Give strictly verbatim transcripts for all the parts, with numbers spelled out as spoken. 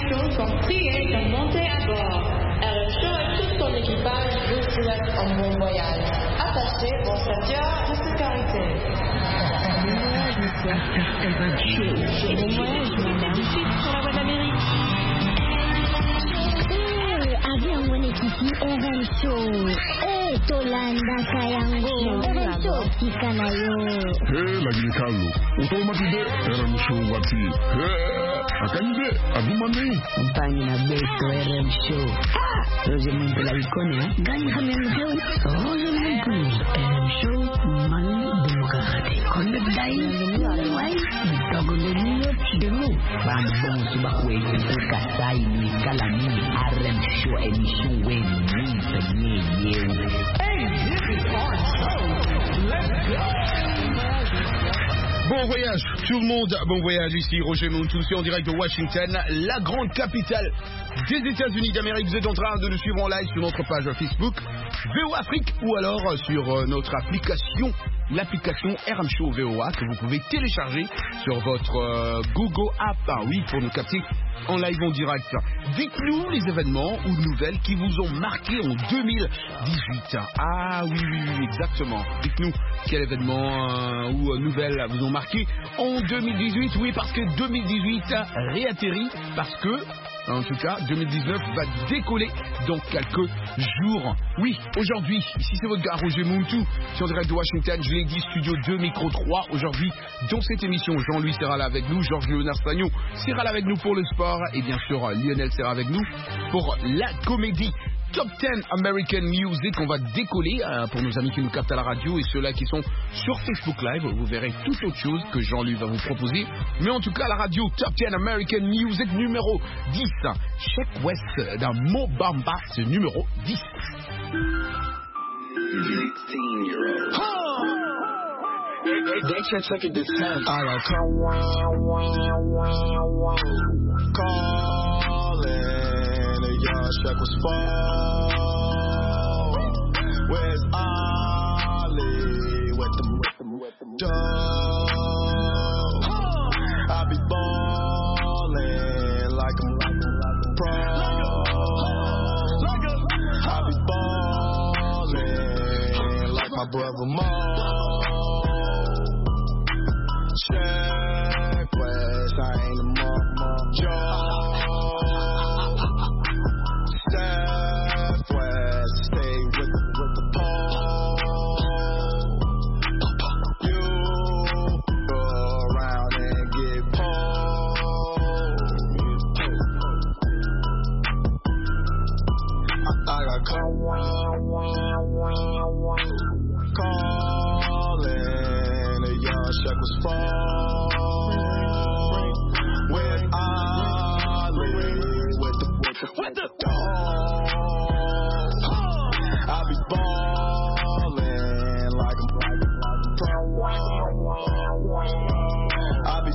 Show sont priés de monter à bord. R M Show et tout son équipage vous souhaitent un bon voyage. Attachez vos ceintures de sécurité. Bon voyage, monsieur. R M Show. Bon voyage, madame. Tout de suite sur la voie d'Amérique. Avion mon équipe R M Show. Eh, Tolanda Kayango. R M Show, Tikanayo. Eh, lagi kalu. Automatide R M Show wati. Eh, akanyide, agumane. Compagnie na beto R M Show. Roger Muntu la icône, hein? Gagne kami ang show. Roger Muntu. R M Show, mani demokrati. Konde dai, wai, dogo le niyo demu. Bambong subakwe kuka sai ni kalani R M Show émission when me ni you. Hey, this is our show. Let's go. Bon voyage tout le monde, bon voyage ici Roger Montoussi en direct de Washington, la grande capitale des États-Unis d'Amérique. Vous êtes en train de nous suivre en live sur notre page Facebook V O Afrique ou alors sur notre application, l'application R M Show V O A que vous pouvez télécharger sur votre euh, Google App, ah oui, pour nous capter en live en direct. Dites-nous les événements ou nouvelles qui vous ont marqué en deux mille dix-huit. Ah oui, oui, oui, exactement. Dites-nous quel événement euh, ou euh, nouvelles vous ont marqué en deux mille dix-huit. Oui, parce que deux mille dix-huit réatterrit, parce que, en tout cas, deux mille dix-neuf va décoller dans quelques jours. Oui, aujourd'hui, ici c'est votre gars Roger Muntu, sur direct de Washington, je l'ai dit, studio deux, micro trois. Aujourd'hui, dans cette émission, Jean-Louis sera là avec nous, Georges Léonard Stagno sera là avec nous pour le sport, et bien sûr, Lionel sera avec nous pour la comédie. Top dix American Music, on va décoller euh, pour nos amis qui nous captent à la radio et ceux-là qui sont sur Facebook Live. Vous verrez toute autre chose que Jean-Louis va vous proposer. Mais en tout cas, la radio Top dix American Music numéro dix. Sheck West d'un Mobamba, c'est numéro dix. They can't take it this time. I got calling, the young Sheck was fall. Where's Ollie with them, with them, with them dough? I be ballin' like I'm, like I'm, like I'm pro. I be ballin' like my brother Mo. Sheck West, I ain't a mom, mom, Joe. Steph West, stay with the, with the pole. You go around and get pulled. I, I got caught calling, the young Sheck was fall. With Ollie, with the, with the, with the dog. I be ballin' like I'm, like I'm, like I'm pro. I be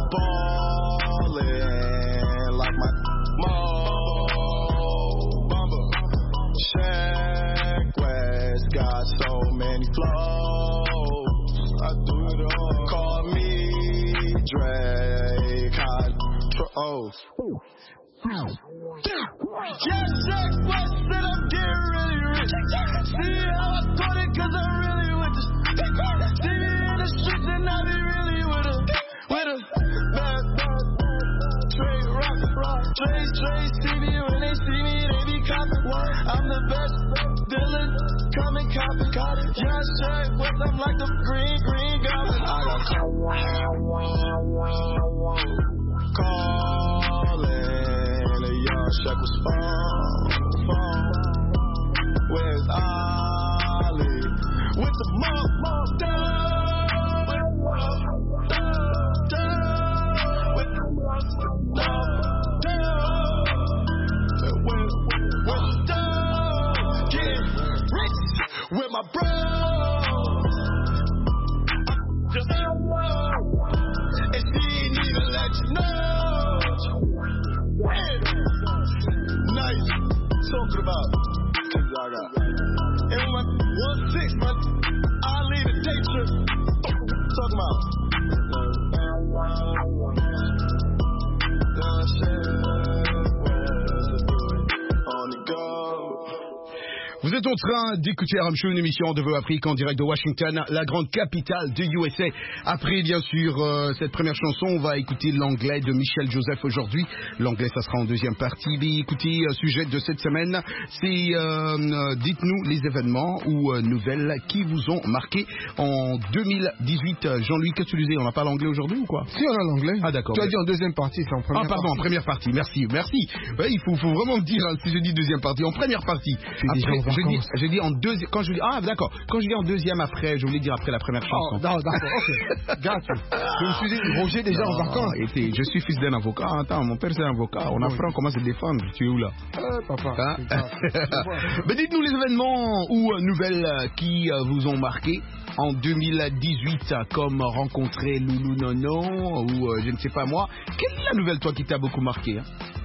ballin' like my Mo. Bumba. Sheck West got so many flows. I do it all. Call me Drake. Oh. Yeah, Sheck West said I'm getting really rich. See how I got it, cause I'm really with this. See me in the streets and I be really with a, with a bad, bad, straight rock, straight, straight, see me when they see me, they be copping. I'm the best, Dylan, come and cop it. Yeah, Sheck West, I'm like the green, green goblin. I got calling, the young Sheck was phone, phone. Where's Ollie? With the mom, mom, down. With the mom, down. With the get rich with my bros. Just and she ain't even let you know. Nice. Talking about. And my one six, man. I lead a day trip. Talking about. Uh, shit. Vous êtes en train d'écouter R M Show, une émission de V O Afrique en direct de Washington, la grande capitale de U S A. Après, bien sûr, euh, cette première chanson, on va écouter l'anglais de Michel Joseph aujourd'hui. L'anglais, ça sera en deuxième partie. Mais écoutez, euh, sujet de cette semaine, c'est euh, dites-nous les événements ou euh, nouvelles qui vous ont marqué en deux mille dix-huit. Jean-Louis, qu'est-ce que tu disais? On n'a pas l'anglais aujourd'hui ou quoi? Si, on a l'anglais. Ah d'accord. Tu as dit en deuxième partie, c'est en première partie. Ah pardon, partie. en première partie. Merci, merci. Ouais, il faut, faut vraiment me dire hein, si je dis deuxième partie. En première partie. Après, je dis, je dis en deuxième. Quand je dis ah d'accord. Quand je dis en deuxième après, je voulais dire après la première chanson. Oh, d'accord, ok. Gâte. Je me suis dit Roger déjà non, en vacances. Été, je suis fils d'un avocat. Attends, mon père c'est un avocat. On apprend oui. comment se défendre. Tu es où là? Euh, papa. Hein? Mais dites-nous les événements ou nouvelles qui vous ont marqué en deux mille dix-huit, comme rencontrer Loulou Nono ou euh, je ne sais pas moi. Quelle est la nouvelle toi qui t'a beaucoup marqué hein?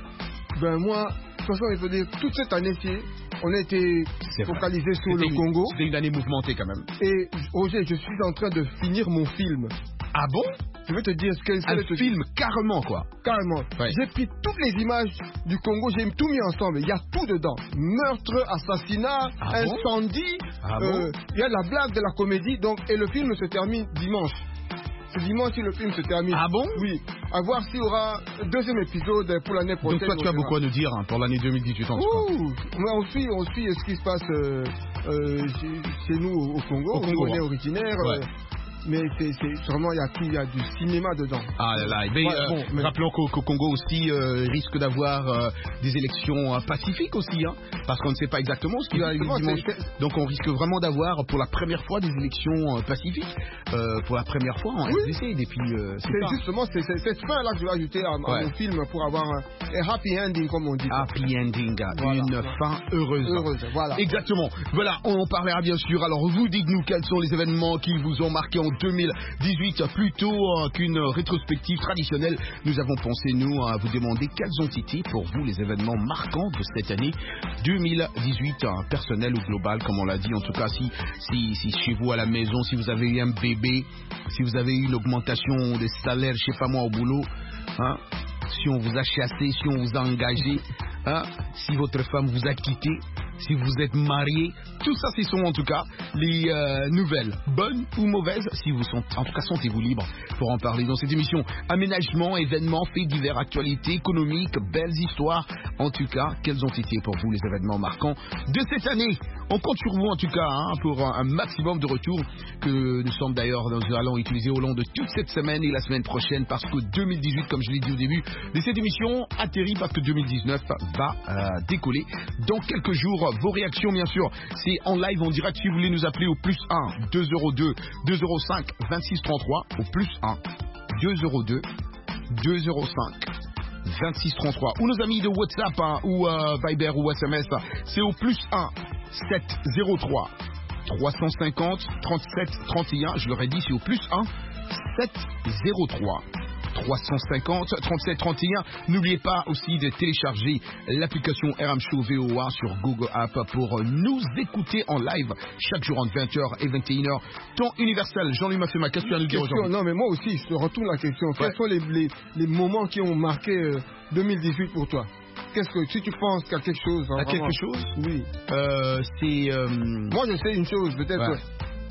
Ben moi, franchement, il faut dire toute cette année-ci. On a été focalisé sur le une, Congo. C'était une année mouvementée quand même. Et Roger, je suis en train de finir mon film. Ah bon? Je vais te dire ce qu'elle Un te film, dire. carrément quoi. Carrément. Ouais. J'ai pris toutes les images du Congo, j'ai tout mis ensemble. Il y a tout dedans. Meurtre, assassinat, ah incendie. Bon ah euh, bon il y a la blague de la comédie. Donc, et le film se termine dimanche. C'est dimanche si le film se termine. Ah bon? Oui. À voir s'il y aura un deuxième épisode pour l'année prochaine. Donc toi tu as beaucoup à nous dire hein, pour l'année deux mille dix-huit en tout cas. On suit, on suit ce qui se passe euh, euh, chez, chez nous au Congo. Au Congo, on est hein. originaire. Ouais. Euh, mais c'est, c'est vraiment, il y a tout, il y a du cinéma dedans. Ah là là, mais, ouais, euh, bon, mais... rappelons qu'au, qu'au Congo aussi euh, risque d'avoir euh, des élections euh, pacifiques aussi, hein, parce qu'on ne sait pas exactement ce qui va arriver dimanche. C'est... Donc on risque vraiment d'avoir pour la première fois des élections euh, pacifiques, euh, pour la première fois en oui. R D C depuis. Euh, c'est c'est ça. justement c'est, c'est cette fin là que je vais ajouter à, à ouais. mon film pour avoir un, un happy ending comme on dit. Happy ending, voilà, une voilà. fin heureuse. Heureuse, voilà. Exactement. Voilà, on en parlera bien sûr. Alors vous dites-nous quels sont les événements qui vous ont marqué en deux mille dix-huit. Plutôt euh, qu'une rétrospective traditionnelle, nous avons pensé, nous, à vous demander quels ont été pour vous les événements marquants de cette année deux mille dix-huit, hein, personnel ou global, comme on l'a dit. En tout cas, si, si, si chez vous à la maison, si vous avez eu un bébé, si vous avez eu une augmentation des salaires, je sais pas moi, au boulot, hein, si on vous a chassé, si on vous a engagé, hein, si votre femme vous a quitté, si vous êtes marié, tout ça, ce sont en tout cas les euh, nouvelles, bonnes ou mauvaises. Si vous sont, en tout cas, sentez-vous libre pour en parler dans cette émission. Aménagement, événements, faits divers, actualités économiques, belles histoires. En tout cas, quels ont été pour vous les événements marquants de cette année? On compte sur vous en tout cas hein, pour un, un maximum de retours que nous sommes d'ailleurs, nous allons utiliser au long de toute cette semaine et la semaine prochaine parce que deux mille dix-huit, comme je l'ai dit au début de cette émission, atterrit parce que deux mille dix-neuf va euh, décoller dans quelques jours. Vos réactions bien sûr, c'est en live, en direct si vous voulez nous appeler au plus un deux zéro deux deux zéro cinq vingt-six trente-trois au plus un deux zéro deux deux zéro cinq vingt-six trente-trois ou nos amis de WhatsApp hein, ou euh, Viber ou S M S, c'est au plus un sept zéro trois trois cent cinquante trente-sept trente et un. Je leur ai dit c'est au plus un sept zéro trois trois cent cinquante trente-sept trente et un. N'oubliez pas aussi de télécharger l'application R M Show V O A sur Google App pour nous écouter en live chaque jour entre vingt heures et vingt et une heures. Temps universel. Jean-Louis Massema, qu'est-ce que tu as à nous dire aujourd'hui? Non mais moi aussi, je te retourne la question. Ouais. Quels sont les, les, les moments qui ont marqué euh, deux mille dix-huit pour toi? Qu'est-ce que, si tu penses qu'à quelque chose... Hein, à vraiment, quelque chose? Oui. Euh, c'est... Euh... Moi je sais une chose, peut-être... Ouais.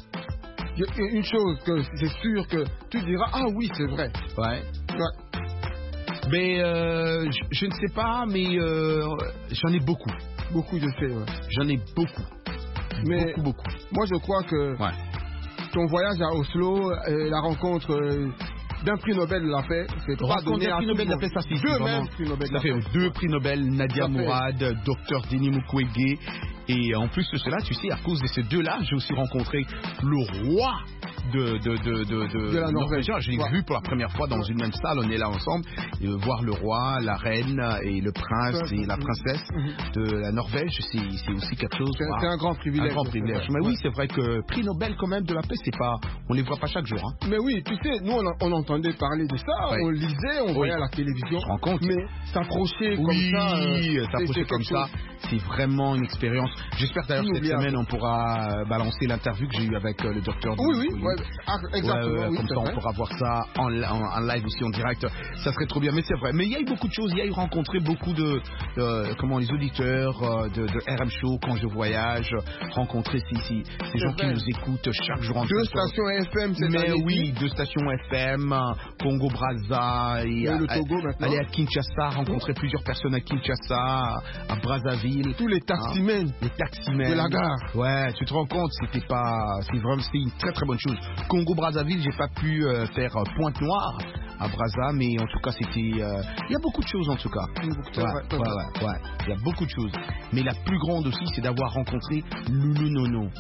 Que... Une chose que c'est sûr que tu diras, ah oui, c'est vrai. Ouais. Ouais. Mais euh, je, je ne sais pas, mais euh, j'en ai beaucoup. Beaucoup, je sais, ouais. J'en ai beaucoup. Mais beaucoup, beaucoup. Moi, je crois que ouais. ton voyage à Oslo, euh, la rencontre euh, d'un prix Nobel de la paix, c'est pas donné à prix Nobel de la paix, ça fait deux même prix Nobel. Ça fait deux prix Nobel, Nadia Mourad, docteur Denis Mukwege. Et en plus de cela, tu sais, à cause de ces deux-là, j'ai aussi rencontré le roi de, de, de, de, de, de la Norvège. Je l'ai ouais. vu pour la première fois dans une même salle, on est là ensemble, et voir le roi, la reine et le prince et la princesse mm-hmm. de la Norvège, c'est, c'est aussi quelque chose. C'est, c'est un grand privilège. Un grand privilège. Mais oui, c'est vrai que prix Nobel quand même de la paix, c'est pas, on les voit pas chaque jour. Hein. Mais oui, tu sais, nous on, a, on entendait parler de ça, ouais. on lisait, on oui. voyait à la télévision. Tu te rends compte? Mais s'approcher oui, comme ça, euh, s'approcher comme ça, c'est vraiment une expérience. J'espère d'ailleurs que cette semaine on pourra balancer l'interview que j'ai eue avec euh, le docteur. Oui, oui, Ouais, ah, exactement. Ouais, ouais, oui, comme ça, vrai. on pourra voir ça en, en, en live aussi en direct. Ça serait trop bien. Mais c'est vrai. Mais il y a eu beaucoup de choses. Il y a eu rencontré beaucoup de, de comment les auditeurs euh, de, de R M Show quand je voyage, rencontrer ces, ces, ces gens vrai. qui nous écoutent chaque jour en Deux stations F M, c'est mais oui, deux stations F M, Congo Brazza et, et à, le Togo maintenant. aller à Kinshasa, rencontrer plusieurs personnes à Kinshasa, à Brazzaville. Tous les taximens. Hein, les taximens. De la gare. Ouais, tu te rends compte, c'était pas, c'est vraiment, c'était une très très bonne chose. Congo Brazzaville, j'ai pas pu euh, faire euh, Pointe Noire à Brazza, mais en tout cas c'était, il euh, y a beaucoup de choses en tout cas. Ouais, ouais, ouais, ouais, ouais, il y a beaucoup de choses. Mais la plus grande aussi, c'est d'avoir rencontré Loulou Nono.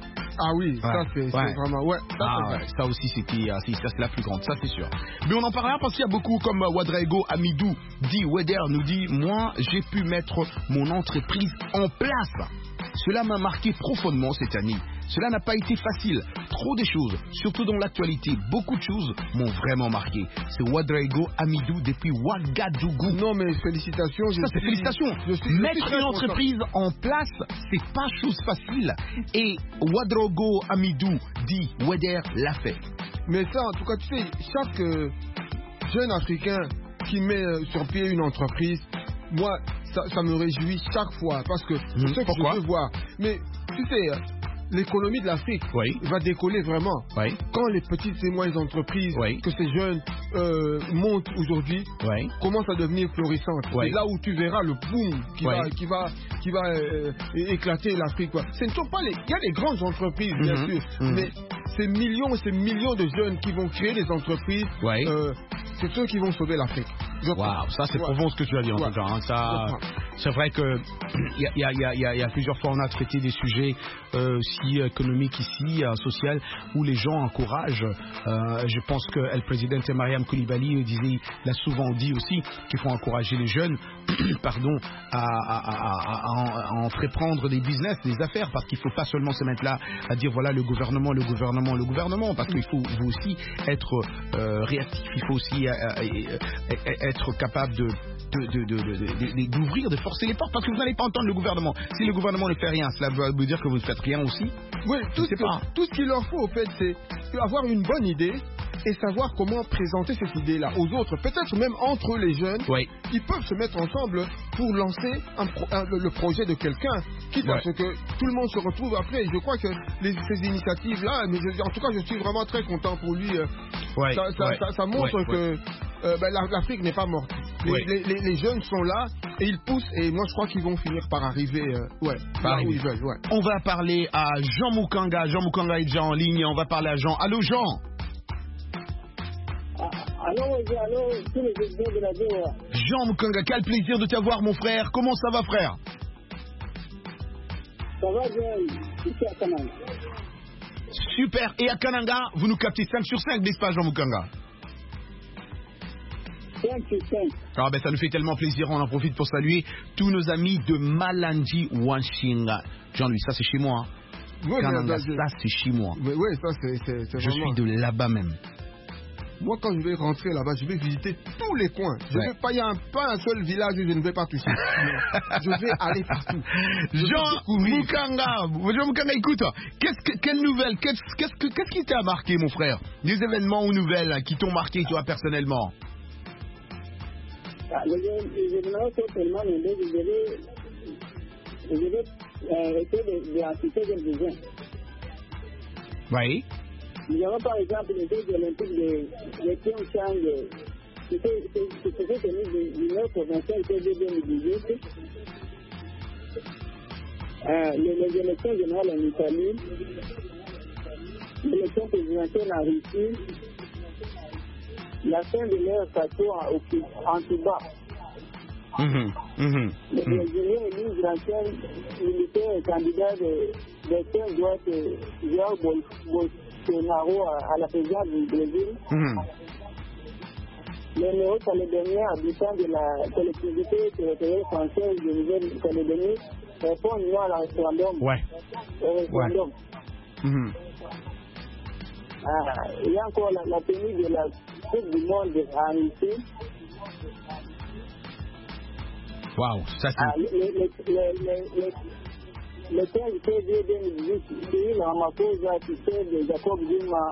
Ah oui, ouais, ça c'est ouais. vraiment... Ouais, ça, ah c'est ouais, ça aussi c'était, euh, c'est, ça c'est la plus grande, ça c'est sûr. Mais on en parle rien parce qu'il y a beaucoup comme euh, Wadraego Amidou dit, Weder nous dit, moi j'ai pu mettre mon entreprise en place. Cela m'a marqué profondément cette année. Cela n'a pas été facile. Trop des choses, surtout dans l'actualité. Beaucoup de choses m'ont vraiment marqué. C'est Wadraego Amidou depuis Ouagadougou. Non mais félicitations. Ça c'est félicitations. Je suis, Mettre je suis une entreprise content. en place, c'est pas chose facile. Et Wadraego Amidou dit, Weder l'a fait. Mais ça, en tout cas, tu sais, chaque euh, jeune Africain qui met euh, sur pied une entreprise, moi, ça, ça me réjouit chaque fois parce que Mmh, c'est ce que pourquoi? je veux voir. Mais tu sais, euh, l'économie de l'Afrique oui. va décoller vraiment. Oui. Quand les petites et moyennes entreprises, oui. que ces jeunes euh, montent aujourd'hui, oui. commencent à devenir florissantes. Oui. C'est là où tu verras le boom qui oui. va, qui va, qui va euh, éclater l'Afrique. Quoi. Ce ne sont pas les, il y a les grandes entreprises, bien mmh, sûr, mmh. mais ces millions et ces millions de jeunes qui vont créer des entreprises, oui. euh, c'est ceux qui vont sauver l'Afrique. Waouh, ça c'est ouais. profond ce que tu as dit en ouais. tout cas. Hein. Ça, c'est vrai que il y a, y, a, y, a, y a plusieurs fois on a traité des sujets euh, aussi économiques ici, euh, sociaux, où les gens encouragent. Euh, je pense que le président Mariam Koulibaly disait, l'a souvent dit aussi, qu'il faut encourager les jeunes, pardon, à, à, à, à, à entreprendre des business, des affaires, parce qu'il ne faut pas seulement se mettre là à dire voilà le gouvernement, le gouvernement, le gouvernement, parce qu'il faut vous aussi être euh, réactif, il faut aussi euh, euh, euh, être capable de, de, de, de, de, de, d'ouvrir, de forcer les portes, parce que vous n'allez pas entendre le gouvernement. Si le gouvernement ne fait rien, cela veut dire que vous ne faites rien aussi. Oui, tout, ce pas. tout ce qu'il leur faut, au fait, c'est avoir une bonne idée et savoir comment présenter cette idée-là aux autres. Peut-être même entre les jeunes, oui. ils peuvent se mettre ensemble pour lancer un pro, un, le projet de quelqu'un, quitte ouais. à ce que tout le monde se retrouve après. Je crois que les, ces initiatives-là, mais je, en tout cas, je suis vraiment très content pour lui. Ouais, ça, ça, ouais, ça, ça montre ouais, que ouais. Euh, ben, l'Afrique n'est pas morte. Les, ouais. les, les, les jeunes sont là et ils poussent, et moi je crois qu'ils vont finir par arriver euh, ouais, par là où ils veulent. Ouais. On va parler à Jean Moukanga. Jean Moukanga est déjà en ligne. On va parler à Jean. Allô Jean. Allô, allô, tous les auditeurs de la V O A. Jean Moukanga, quel plaisir de t'avoir mon frère. Comment ça va frère? Ça va bien, ici à Kananga. Super. Et à Kananga, vous nous captez cinq sur cinq, n'est-ce pas Jean Moukanga? cinq sur cinq. Ah ben ça nous fait tellement plaisir, on en profite pour saluer tous nos amis de Malandi Wanshinga. Jean-Louis, ça c'est chez moi. Hein. Oui, Kananga, je... ça c'est chez moi. Oui, oui ça c'est, c'est, c'est Je vraiment... suis de là-bas même. Moi, quand je vais rentrer là-bas, je vais visiter tous les coins. Je ouais. vais pas, il n'y a un, pas un seul village où je ne vais pas toucher. Je vais aller partout. Je Jean Moukanga, Jean Moukanga, écoute, qu'est-ce que, quelle nouvelle, qu'est-ce, qu'est-ce, que, qu'est-ce qui t'a marqué, mon frère? Des événements ou nouvelles qui t'ont marqué, toi, personnellement? Ah, les, les événements sont tellement nombreux, je vais, je vais euh, essayer de, de en citer quelques-uns. Oui. Nous avons par exemple les Jeux olympiques de, de Pyeongchang, qui se fait tenir du neuf au vingt-cinq février deux mille dix-huit. Euh, les, les élections générales en Italie, l'élection présidentielle en Russie, la fin de l'ère Castro en Cuba. Mm-hmm. Mm-hmm. Le Brésilien élu l'ancien militaire et candidat de l'extrême droite Jair Bolsonaro à la présidence du Brésil. Mm-hmm. Le néo-calédonien habitant de la collectivité territoriale française de Nouvelle-Calédonie répond non à la référendum. Ouais. Au référendum. Ouais. Mm-hmm. Ah, il y a encore la, la tenue de la Coupe du Monde en Russie. Waouh, ça c'est... Ah, les, les, les, les, le quinze février deux mille dix-huit, Cyril Ramaphosa succède Jacob Zuma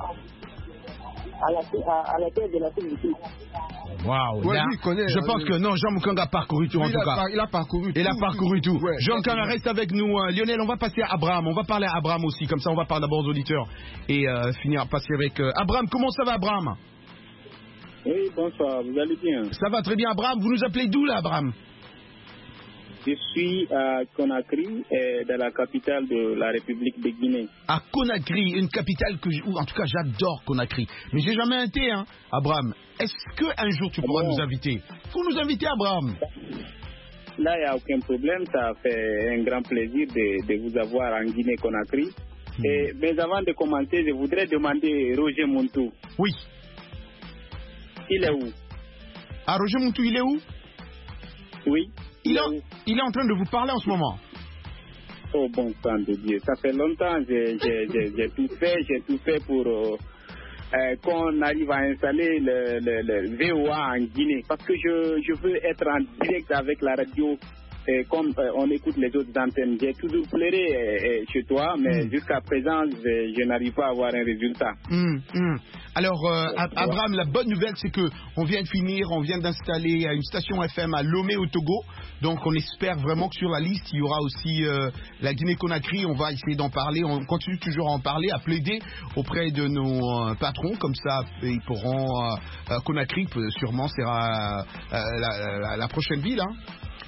à la, à, à la tête de l'Afrique du Sud. Waouh, ouais, là, lui, il connaît, je hein, pense lui. que non, Jean Moukanga a parcouru tout Lui, en il tout a cas. par- il a parcouru Il a tout, parcouru tout. Ouais, Jean ouais. Moukanga reste avec nous. Euh, Lionel, on va passer à Abraham. On va parler à Abraham aussi. Comme ça, on va parler d'abord aux auditeurs et euh, finir passer avec euh, Abraham. Comment ça va, Abraham? Oui, bonsoir. Vous allez bien? Ça va très bien, Abraham. Vous nous appelez d'où là, Abraham? Je suis à Conakry, euh, dans la capitale de la République de Guinée. À Conakry, une capitale que, j- où, en tout cas, j'adore Conakry. Mais j'ai jamais été, hein, Abraham. Est-ce qu'un jour tu pourras bon. nous inviter? Faut nous inviter, Abraham. Là, il n'y a aucun problème. Ça fait un grand plaisir de, de vous avoir en Guinée-Conakry. Hmm. Et, mais avant de commencer, je voudrais demander Roger Montou. Oui. Il est où? Ah, Roger Montou, il est où? Oui. Il est, en- il est en train de vous parler en ce moment. Oh bon sang de Dieu, ça fait longtemps, j'ai j'ai- j'ai- j'ai tout fait, j'ai tout fait pour euh, euh, qu'on arrive à installer le, le, le V O A en Guinée. Parce que je, je veux être en direct avec la radio, euh, comme euh, on écoute les autres antennes. J'ai toujours pleuré euh, euh, chez toi, mais Mm. jusqu'à présent, je, je n'arrive pas à avoir un résultat. Hum, hum. Alors, euh, Ab- Abraham, la bonne nouvelle, c'est que on vient de finir, on vient d'installer euh, une station F M à Lomé au Togo. Donc, on espère vraiment que sur la liste, il y aura aussi euh, la Guinée-Conakry. On va essayer d'en parler. On continue toujours à en parler, à plaider auprès de nos euh, patrons. Comme ça, ils pourront... Euh, euh, Conakry, peut- sûrement, sera euh, la, la- la prochaine ville. Hein.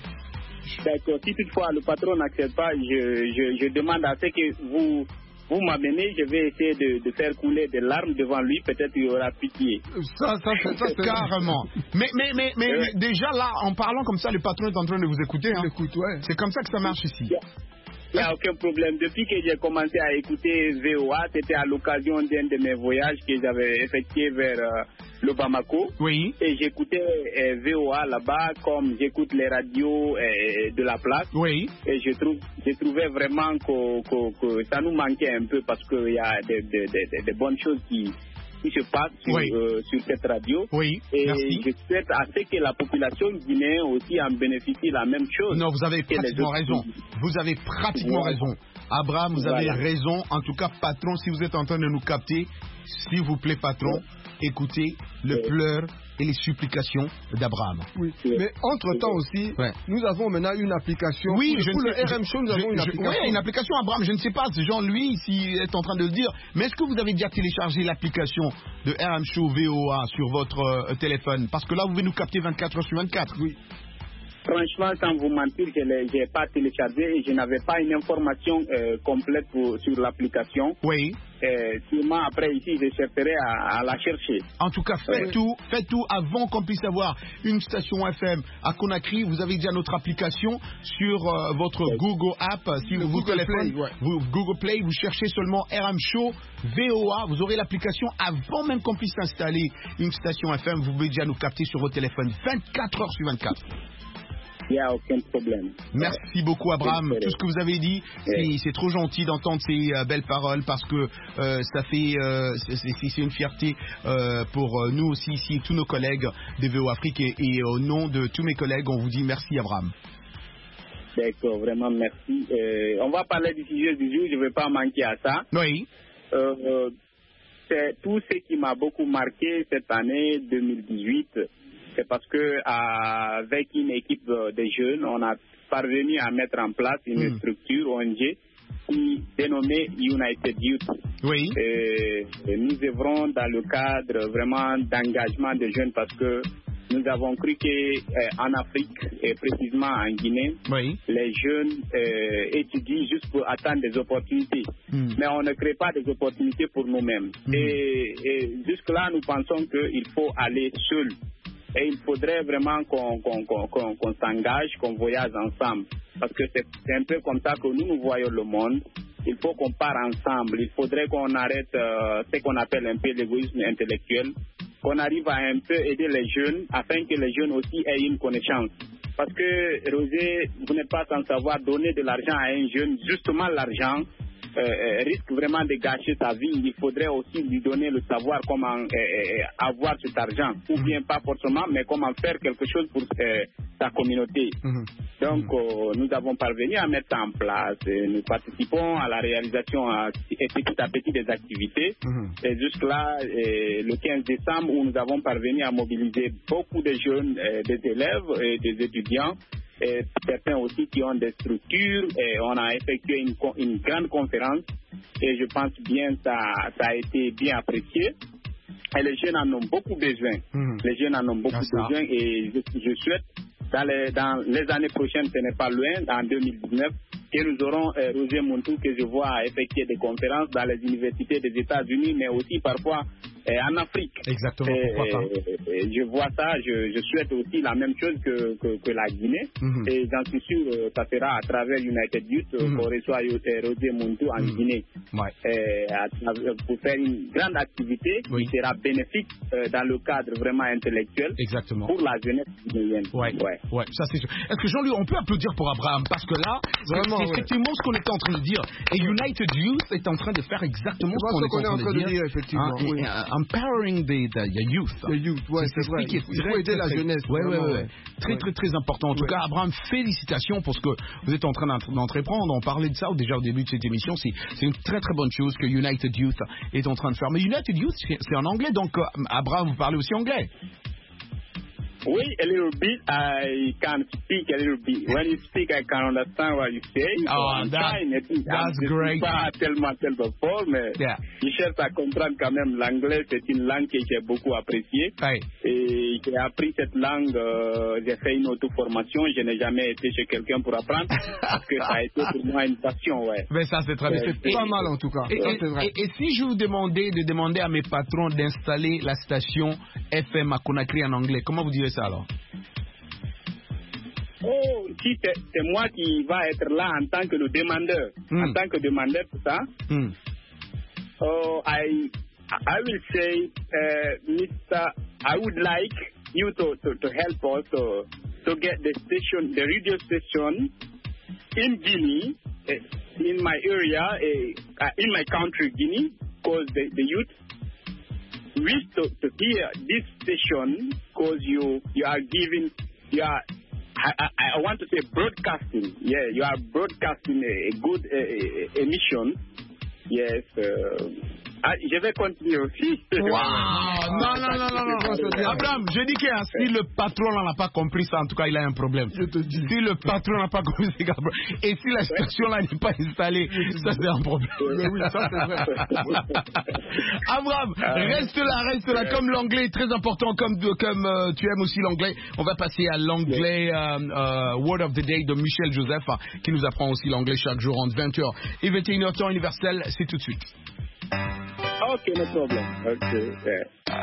D'accord. Si toutefois le patron n'accepte pas, je, je, je demande à ce que vous, vous m'amenez. Je vais essayer de, de faire couler des larmes devant lui. Peut-être il y aura pitié. Ça, ça, ça, ça c'est Carrément. Mais, mais, mais, mais, Ouais. mais déjà là, en parlant comme ça, le patron est en train de vous écouter. Hein. Écoute, ouais. C'est comme ça que ça marche ici. Il n'y a aucun problème. Depuis que j'ai commencé à écouter V O A, c'était à l'occasion d'un de mes voyages que j'avais effectué vers euh, le Bamako. Oui. Et j'écoutais euh, V O A là-bas comme j'écoute les radios euh, de la place. Oui. Et je, trouve, je trouvais vraiment que, que, que ça nous manquait un peu parce qu'il y a des de, de, de, de bonnes choses qui, qui se passent sur, Oui. euh, sur cette radio. Oui. Et Merci. je souhaite à ce que la population guinéenne aussi en bénéficie la même chose. Non, vous avez que les pratiquement autres raison. pays. Vous avez pratiquement Voilà. raison. Abraham, vous avez Voilà. raison. En tout cas, patron, si vous êtes en train de nous capter, s'il vous plaît, patron, écoutez le Ouais. pleur et les supplications d'Abraham. Oui. Mais entre-temps aussi, Ouais. nous avons maintenant une application. Oui, pour, je pour ne le sais- R M Show, nous je- avons une je- application. Oui, une application, Abraham. Je ne sais pas, c'est Jean, lui, s'il est en train de le dire. Mais est-ce que vous avez déjà téléchargé l'application de R M Show V O A sur votre euh, téléphone? Parce que là, vous pouvez nous capter vingt-quatre heures sur vingt-quatre. Oui. Franchement, sans vous mentir, je n'ai pas téléchargé et je n'avais pas une information euh, complète pour, sur l'application. Oui. Euh, sûrement après ici, je chercherai à, à la chercher. En tout cas, faites Oui. tout, faites tout avant qu'on puisse avoir une station F M à Conakry. Vous avez déjà notre application sur euh, votre Oui. Google App. Si Le vous vous Google téléphone, Play, ouais. vous, Google Play, vous cherchez seulement R M Show V O A. Vous aurez l'application avant même qu'on puisse installer une station F M. Vous pouvez déjà nous capter sur votre téléphone vingt-quatre heures sur vingt-quatre. Il n'y a aucun problème. Merci beaucoup, Abraham. Tout ce que vous avez dit, c'est c'est trop gentil d'entendre ces euh, belles paroles parce que euh, ça fait, euh, c'est c'est- c'est une fierté euh, pour euh, nous aussi ici, tous nos collègues de V O Afrique et, et au nom de tous mes collègues, on vous dit merci, Abraham. D'accord, vraiment merci. Euh, on va parler du sujet du jour, je ne vais pas manquer à ça. Oui. Euh, euh, c'est tout ce qui m'a beaucoup marqué cette année deux mille dix-huit. C'est parce que à- avec une équipe euh, de jeunes, on a parvenu à mettre en place une Mm. structure O N G qui dénommée United Youth. Oui. Et, et nous œuvrons dans le cadre vraiment d'engagement des jeunes parce que nous avons cru qu'en Afrique, et précisément en Guinée, Oui. les jeunes euh, étudient juste pour attendre des opportunités. Mm. Mais on ne crée pas des opportunités pour nous-mêmes. Mm. Et, et jusque-là, nous pensons qu'il faut aller seul. Et il faudrait vraiment qu'on qu'on, qu'on, qu'on, qu'on s'engage, qu'on voyage ensemble. Parce que c'est c'est un peu comme ça que nous, nous voyons le monde. Il faut qu'on parte ensemble. Il faudrait qu'on arrête euh, ce qu'on appelle un peu l'égoïsme intellectuel. Qu'on arrive à un peu aider les jeunes afin que les jeunes aussi aient une connaissance. Parce que, Rosé, vous n'êtes pas sans savoir donner de l'argent à un jeune. Justement, l'argent euh, risque vraiment de gâcher sa vie. Il faudrait aussi lui donner le savoir comment euh, euh, avoir cet argent. Ou bien pas forcément, mais comment faire quelque chose pour euh, sa communauté. Mhm. Donc, euh, nous avons parvenu à mettre ça en place. Et nous participons à la réalisation à, petit à petit des activités. Mm-hmm. Et jusque-là, et le quinze décembre, où nous avons parvenu à mobiliser beaucoup de jeunes, euh, des élèves et des étudiants, et certains aussi qui ont des structures. Et on a effectué une, une grande conférence. Et je pense bien que ça, ça a été bien apprécié. Et les jeunes en ont beaucoup besoin. Mmh. Les jeunes en ont beaucoup besoin et je, je souhaite, dans les, dans les années prochaines, ce n'est pas loin, en deux mille dix-neuf, que nous aurons euh, Roger Montou, que je vois effectuer des conférences dans les universités des États-Unis, mais aussi parfois euh, en Afrique. Exactement, et, pourquoi pas. Et, et je vois ça, je, je souhaite aussi la même chose que, que, que la Guinée. Mm-hmm. Et j'en suis sûr, euh, ça sera à travers United Youth mm-hmm. qu'on reçoit euh, Roger Montou en mm-hmm. Guinée. Ouais. Et, à, pour faire une grande activité oui. qui sera bénéfique euh, dans le cadre vraiment intellectuel. Exactement. Pour la jeunesse guinéenne. Ouais. Ouais. Ouais, ça c'est sûr. Est-ce que Jean-Louis, on peut applaudir pour Abraham? Parce que là, vraiment, c'est ouais. effectivement ce qu'on était en train de dire. Et United Youth est en train de faire exactement ce qu'on est en train de dire. dire effectivement. Hein, oui. uh, empowering the, the, the youth. The youth, ouais, c'est, c'est vrai. Il faut aider la jeunesse. Ouais, ouais, ouais. Très, très, très important. En tout ouais. cas, Abraham, félicitations pour ce que vous êtes en train d'entreprendre. On parlait de ça déjà au début de cette émission. C'est, c'est une très, très bonne chose que United Youth est en train de faire. Mais United Youth, c'est, c'est en anglais. Donc, Abraham, vous parlez aussi anglais? Oui, a little bit. I can speak a little bit. When you speak, I can understand what you say. Oh, so that, that's je great. Je ne suis pas tellement, tellement fort, mais yeah. je cherche à comprendre quand même l'anglais. C'est une langue que j'ai beaucoup appréciée. Hey. Et j'ai appris cette langue. Euh, j'ai fait une auto-formation. Je n'ai jamais été chez quelqu'un pour apprendre parce que ça a été pour moi une passion. Ouais. Mais ça, c'est très bien. C'est pas mal en tout cas. Et, ça, et, c'est vrai. Et, et si je vous demandais de demander à mes patrons d'installer la station F M à Conakry en anglais, comment vous direz ça alors? Oh, si c'est, c'est moi qui va être là en tant que le demandeur, mm. en tant que demandeur pour ça. Mm. Oh, I, I will say, uh, Mister I would like you to, to, to help us to, to get the station, the radio station in Guinea, uh, in my area, uh, in my country, Guinea, because the, the youth wish to, to hear this station because you, you are giving, you are I, I, I want to say broadcasting. Yeah, you are broadcasting a, a good uh, emission. Yes. Uh, ah, je vais continuer aussi. Wow. Non, non, non, non, non. Abraham, je dis que si le patron n'a pas compris ça, en tout cas, il a un problème. Je te dis. Si le patron n'a pas compris ça, et si la station là n'est pas installée, ça c'est un problème. Mais oui, ça c'est vrai. Abraham, reste là, reste là. Comme l'anglais est très important, comme, comme euh, tu aimes aussi l'anglais, on va passer à l'anglais euh, euh, Word of the Day de Michel Joseph, hein, qui nous apprend aussi l'anglais chaque jour entre vingt heures et vingt et une heures temps universel. C'est tout de suite. Okay, no problem. Okay, yeah.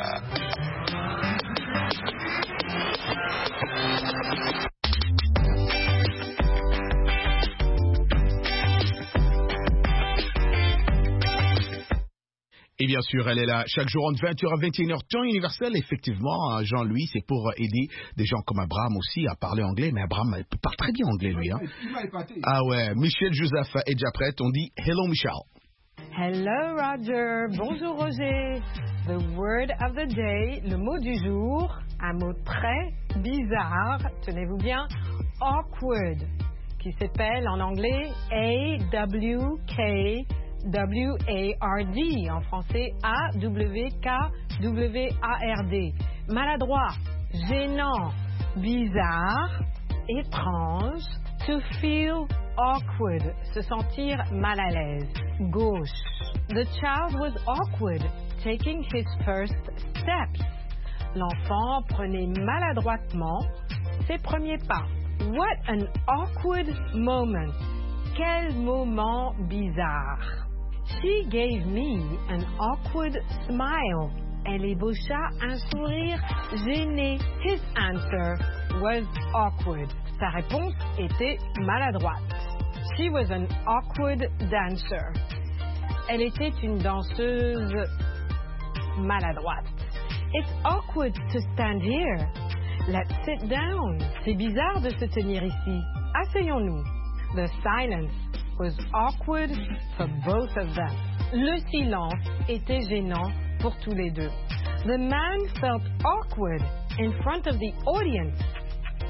Et bien sûr, elle est là chaque jour entre vingt heures et vingt et une heures temps universel. Effectivement, Jean-Louis, c'est pour aider des gens comme Abraham aussi à parler anglais. Mais Abraham parle très bien anglais, lui. Hein. Ah ouais, Michel Joseph est déjà prête. On dit hello, Michel. Hello Roger, bonjour Roger. The word of the day, le mot du jour, un mot très bizarre, tenez-vous bien, awkward, qui s'appelle en anglais A W K W A R D, en français A W K W A R D. Maladroit, gênant, bizarre, étrange, to feel awkward, se sentir mal à l'aise. Gauche. The child was awkward, taking his first steps. L'enfant prenait maladroitement ses premiers pas. What an awkward moment. Quel moment bizarre. She gave me an awkward smile. Elle ébaucha un sourire gêné. His answer was awkward. Sa réponse était maladroite. She was an awkward dancer. Elle était une danseuse maladroite. It's awkward to stand here. Let's sit down. C'est bizarre de se tenir ici. Asseyons-nous. The silence was awkward for both of them. Le silence était gênant pour tous les deux. The man felt awkward in front of the audience.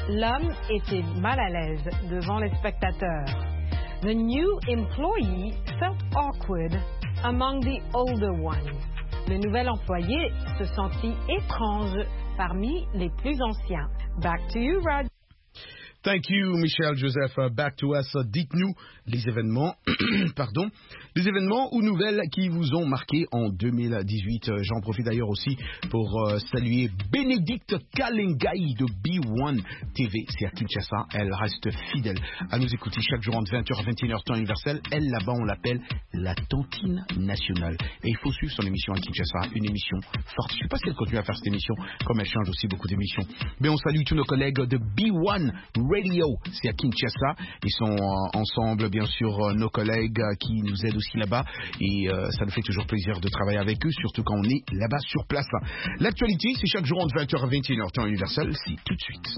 l'homme était mal à l'aise devant les spectateurs. The new employee felt awkward among the older ones. Le nouvel employé se sentit étrange parmi les plus anciens. Back to you, Rod. Thank you, Michel Joseph. Uh, back to us. Uh, dites-nous les événements, pardon, les événements ou nouvelles qui vous ont marqué en deux mille dix-huit. Uh, j'en profite d'ailleurs aussi pour uh, saluer Bénédicte Kalengai de B un T V. C'est à Kinshasa. Elle reste fidèle à nous écouter chaque jour entre vingt heures et vingt et une heures temps universel. Elle, là-bas, on l'appelle la Tantine nationale. Et il faut suivre son émission à Kinshasa, une émission forte. Je ne sais pas si elle continue à faire cette émission, comme elle change aussi beaucoup d'émissions. Mais on salue tous nos collègues de B un Radio, c'est à Kinshasa. Ils sont euh, ensemble, bien sûr, euh, nos collègues euh, qui nous aident aussi là-bas. Et euh, ça nous fait toujours plaisir de travailler avec eux, surtout quand on est là-bas sur place. L'actualité, c'est chaque jour entre vingt heures et vingt et une heures temps universel. C'est tout de suite.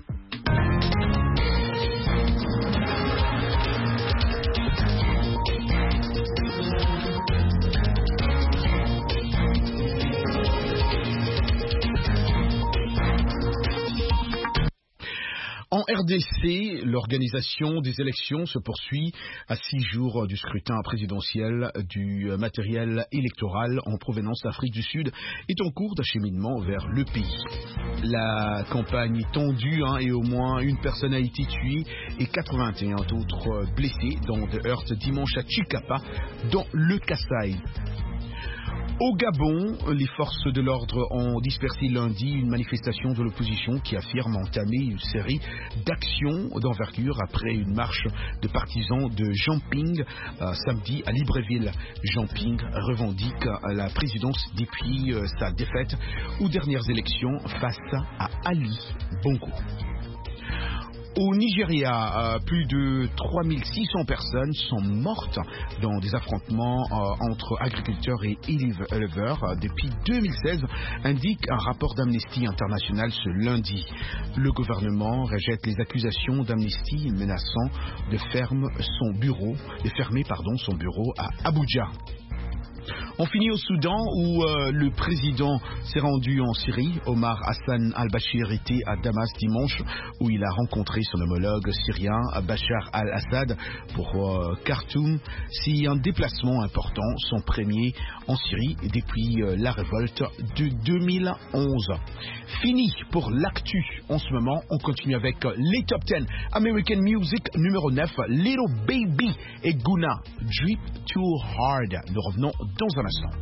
En R D C, l'organisation des élections se poursuit à six jours du scrutin présidentiel. Du matériel électoral en provenance d'Afrique du Sud est en cours d'acheminement vers le pays. La campagne est tendue hein, et au moins une personne a été tuée et quatre-vingt-un autres blessés dans des heurts dimanche à Chikapa dans le Kasaï. Au Gabon, les forces de l'ordre ont dispersé lundi une manifestation de l'opposition qui affirme entamer une série d'actions d'envergure après une marche de partisans de Jean Ping euh, samedi à Libreville. Jean Ping revendique la présidence depuis euh, sa défaite aux dernières élections face à Ali Bongo. Au Nigeria, euh, plus de trois mille six cents personnes sont mortes dans des affrontements euh, entre agriculteurs et éleveurs euh, depuis deux mille seize, indique un rapport d'Amnesty International ce lundi. Le gouvernement rejette les accusations d'Amnesty menaçant de, ferme son bureau, de fermer pardon, son bureau à Abuja. On finit au Soudan où euh, le président s'est rendu en Syrie. Omar Hassan al-Bashir était à Damas dimanche où il a rencontré son homologue syrien Bachar al-Assad pour euh, Khartoum. C'est un déplacement important, son premier en Syrie depuis euh, la révolte de deux mille onze. Fini pour l'actu en ce moment. On continue avec euh, les top dix. American Music numéro neuf, Little Baby et Guna, Drip Too Hard. Nous revenons dans un instant.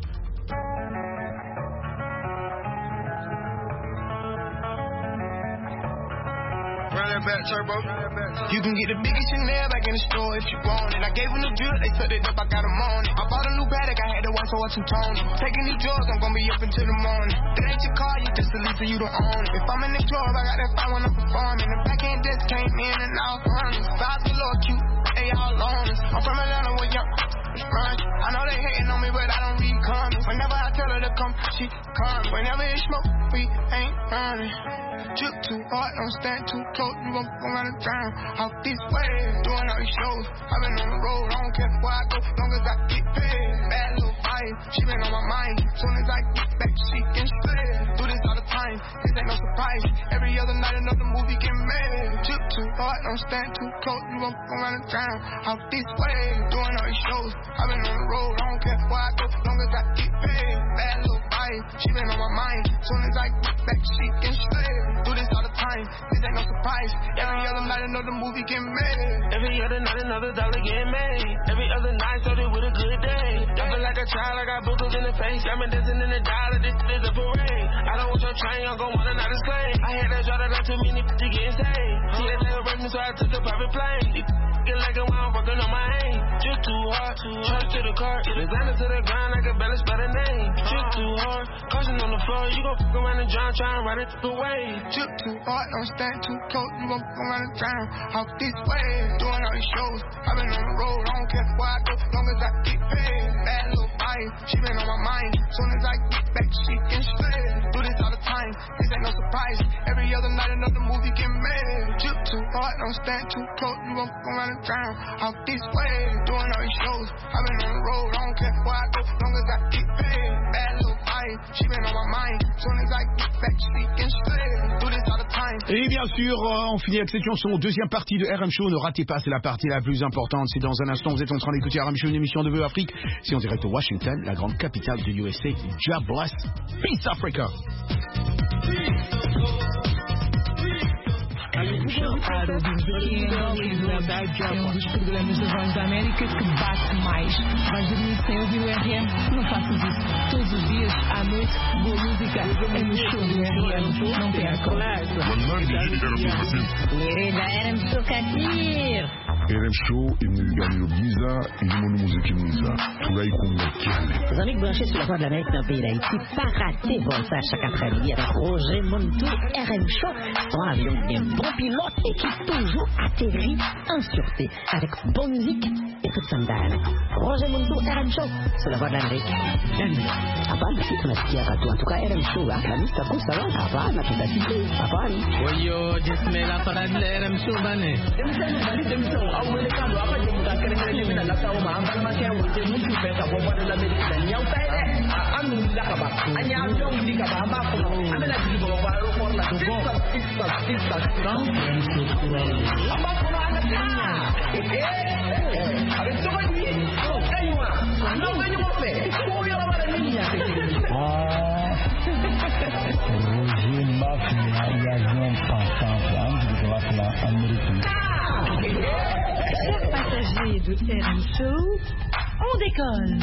Run that back, turbo. You can get the biggest Chanel back in the store if you want it. I gave them the drip, they set it up, I got them on it. I bought a new paddock, I had to watch, so watch some Tony. Taking these drugs, I'm gonna be up until the morning. That ain't your car, you just a lease, so you don't own it. If I'm in the club, I got that fire when I'm performing. The back end desk came in and out runners. Five below cute, they all on us. I'm from Atlanta where young run. I know they hating on me, but I don't read comments. Whenever I tell her to come, she comes. Whenever it's smoke, we ain't running. Drip too hard, don't stand too close. You gon' go around and drown out this way. Doing all these shows, I've been on the road. I don't care where I go, long as I get paid. Bad little fight, she been on my mind. Soon as I get back, she can slay. Do this all the time, this ain't no surprise. Every other night, another movie get made. Drip too hard, don't stand too close. You gon' go around and drown out this way. Doing all these shows, I've been on the road. I don't care where I go, long as I get paid. Bad little fight, she been on my mind. Soon as I get back, she can slay. Do this all the time, this ain't no surprise. Every other night another movie get made. Every other night another dollar get made. Every other night started with a good day. I feel like a child, I got boogers in the face. I'm dancing in the dollar, this is a parade. I don't want your train, I'm gon' want another slave. I had that shot that got too many to get saved. See that nigga rushing, so I took a private plane. Get like a while, I'm working on my aim. Just too hard, charge to the car. Designer to the ground, I can barely spell the name. Just too hard, caution on the floor. You gon' fuck around and drown, try and ride it away. Drip too hard, don't stand too close. You gon' go around and drown out this way. Doing all these shows, I've been on the road. I don't care where I go, long as I get paid. Bad little fight, she been on my mind. Soon as I get back, she can slay. Do this all the time, this ain't no surprise. Every other night another movie get made. Drip too hard, don't stand too close, you gon' come around and drown. Off this way, doing all these shows. I've been on the road, I don't care where I go, long as I get paid. Bad little fire, she been on my mind. Soon as I get back, she can stay. Do this all the time. Et bien sûr, on finit avec cette chanson, deuxième partie de R M Show. Ne ratez pas, c'est la partie la plus importante. C'est dans un instant, vous êtes en train d'écouter R M Show, une émission de V O Afrique. C'est en direct de Washington, la grande capitale de U S A. God bless. Peace Africa. É um dos programas da Voz da América que bate mais. Vais dormir sem ouvir o R M? Não faças isso. Todos os dias, à noite, boa música é no show do R M. Não percam. R M Show Katir. R M Show imeganyiro byiza irimo n'umuziki mwiza turayikunda cyane. Les amis branchés sur la Voix de l'Amérique dans le pays d'Haïti, pas rater Volta chaque après-midi avec Roger Montou, R M Show, un avion bien bon pilote et qui toujours atterrit en sûreté avec bonne musique et toute sandale. Roger Montou, R M Show, sur la Voix de l'Amérique. Hapana si tunasikia katu, en tout cas R M Show, Alhamisa kusawa, hapana tutasikia, hapana. Oyo, jismela para de R M Show bane. Au mercado apa je muda kere-kere je mina lasa uma ambal ma ke wote mutu pesa bo bodo la medicina nyau taide anu la ka ba anya dong di ka ba ma ko amela di bo ba ro por la go pista pista non amba ko na na eh a ver to ba ni aywa no ga ni mo pe ko yo la ba la niña ah Roger Mafia y a Jean Passant antes de la la américaine. Chers passagers de R M Show, on décolle.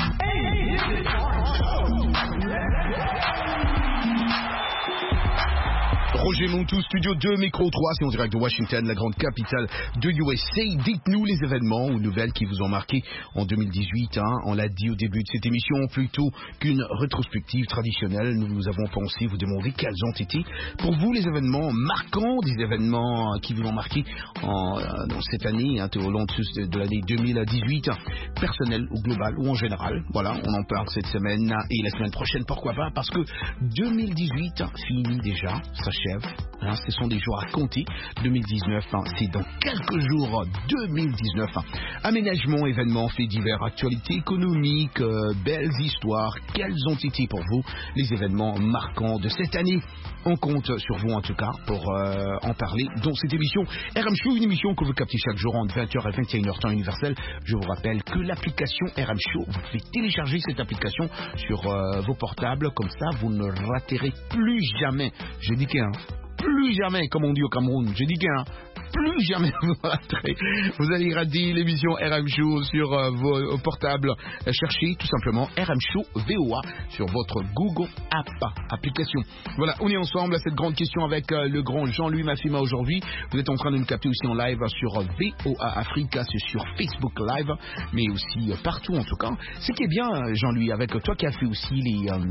Roger Montou, studio deux, micro trois, c'est en direct de Washington, la grande capitale de U S A. Dites-nous les événements ou nouvelles qui vous ont marqué en deux mille dix-huit. Hein. On l'a dit au début de cette émission, plutôt qu'une rétrospective traditionnelle. Nous, nous avons pensé vous demander quels ont été pour vous les événements marquants, des événements qui vous ont marqué en, dans cette année, hein, au long de, de l'année deux mille dix-huit, personnel ou global ou en général. Voilà, on en parle cette semaine et la semaine prochaine, pourquoi pas, parce que deux mille dix-huit finit déjà, s'achève. Hein, ce sont des jours à compter. deux mille dix-neuf, hein, c'est dans quelques jours. deux mille dix-neuf, hein. Aménagement, événements, faits divers, actualités économiques, euh, belles histoires. Quels ont été pour vous les événements marquants de cette année? On compte sur vous en tout cas pour euh, en parler dans cette émission R M Show, une émission que vous captez chaque jour entre vingt heures et vingt et une heures temps universel. Je vous rappelle que l'application R M Show, vous pouvez télécharger cette application sur euh, vos portables, comme ça vous ne raterez plus jamais. Je dis qu'un plus jamais, comme on dit au Cameroun, je dis qu'un plus jamais vous raterez. Vous allez rater l'émission R M Show sur euh, vos portables. Cherchez tout simplement R M Show V O A sur votre Google App application. Voilà, on est ensemble à cette grande question avec euh, le grand Jean-Louis Massima aujourd'hui. Vous êtes en train de nous capter aussi en live sur V O A Africa, c'est sur Facebook Live, mais aussi euh, partout en tout cas. Ce qui est bien, Jean-Louis, avec toi qui as fait aussi les... Euh,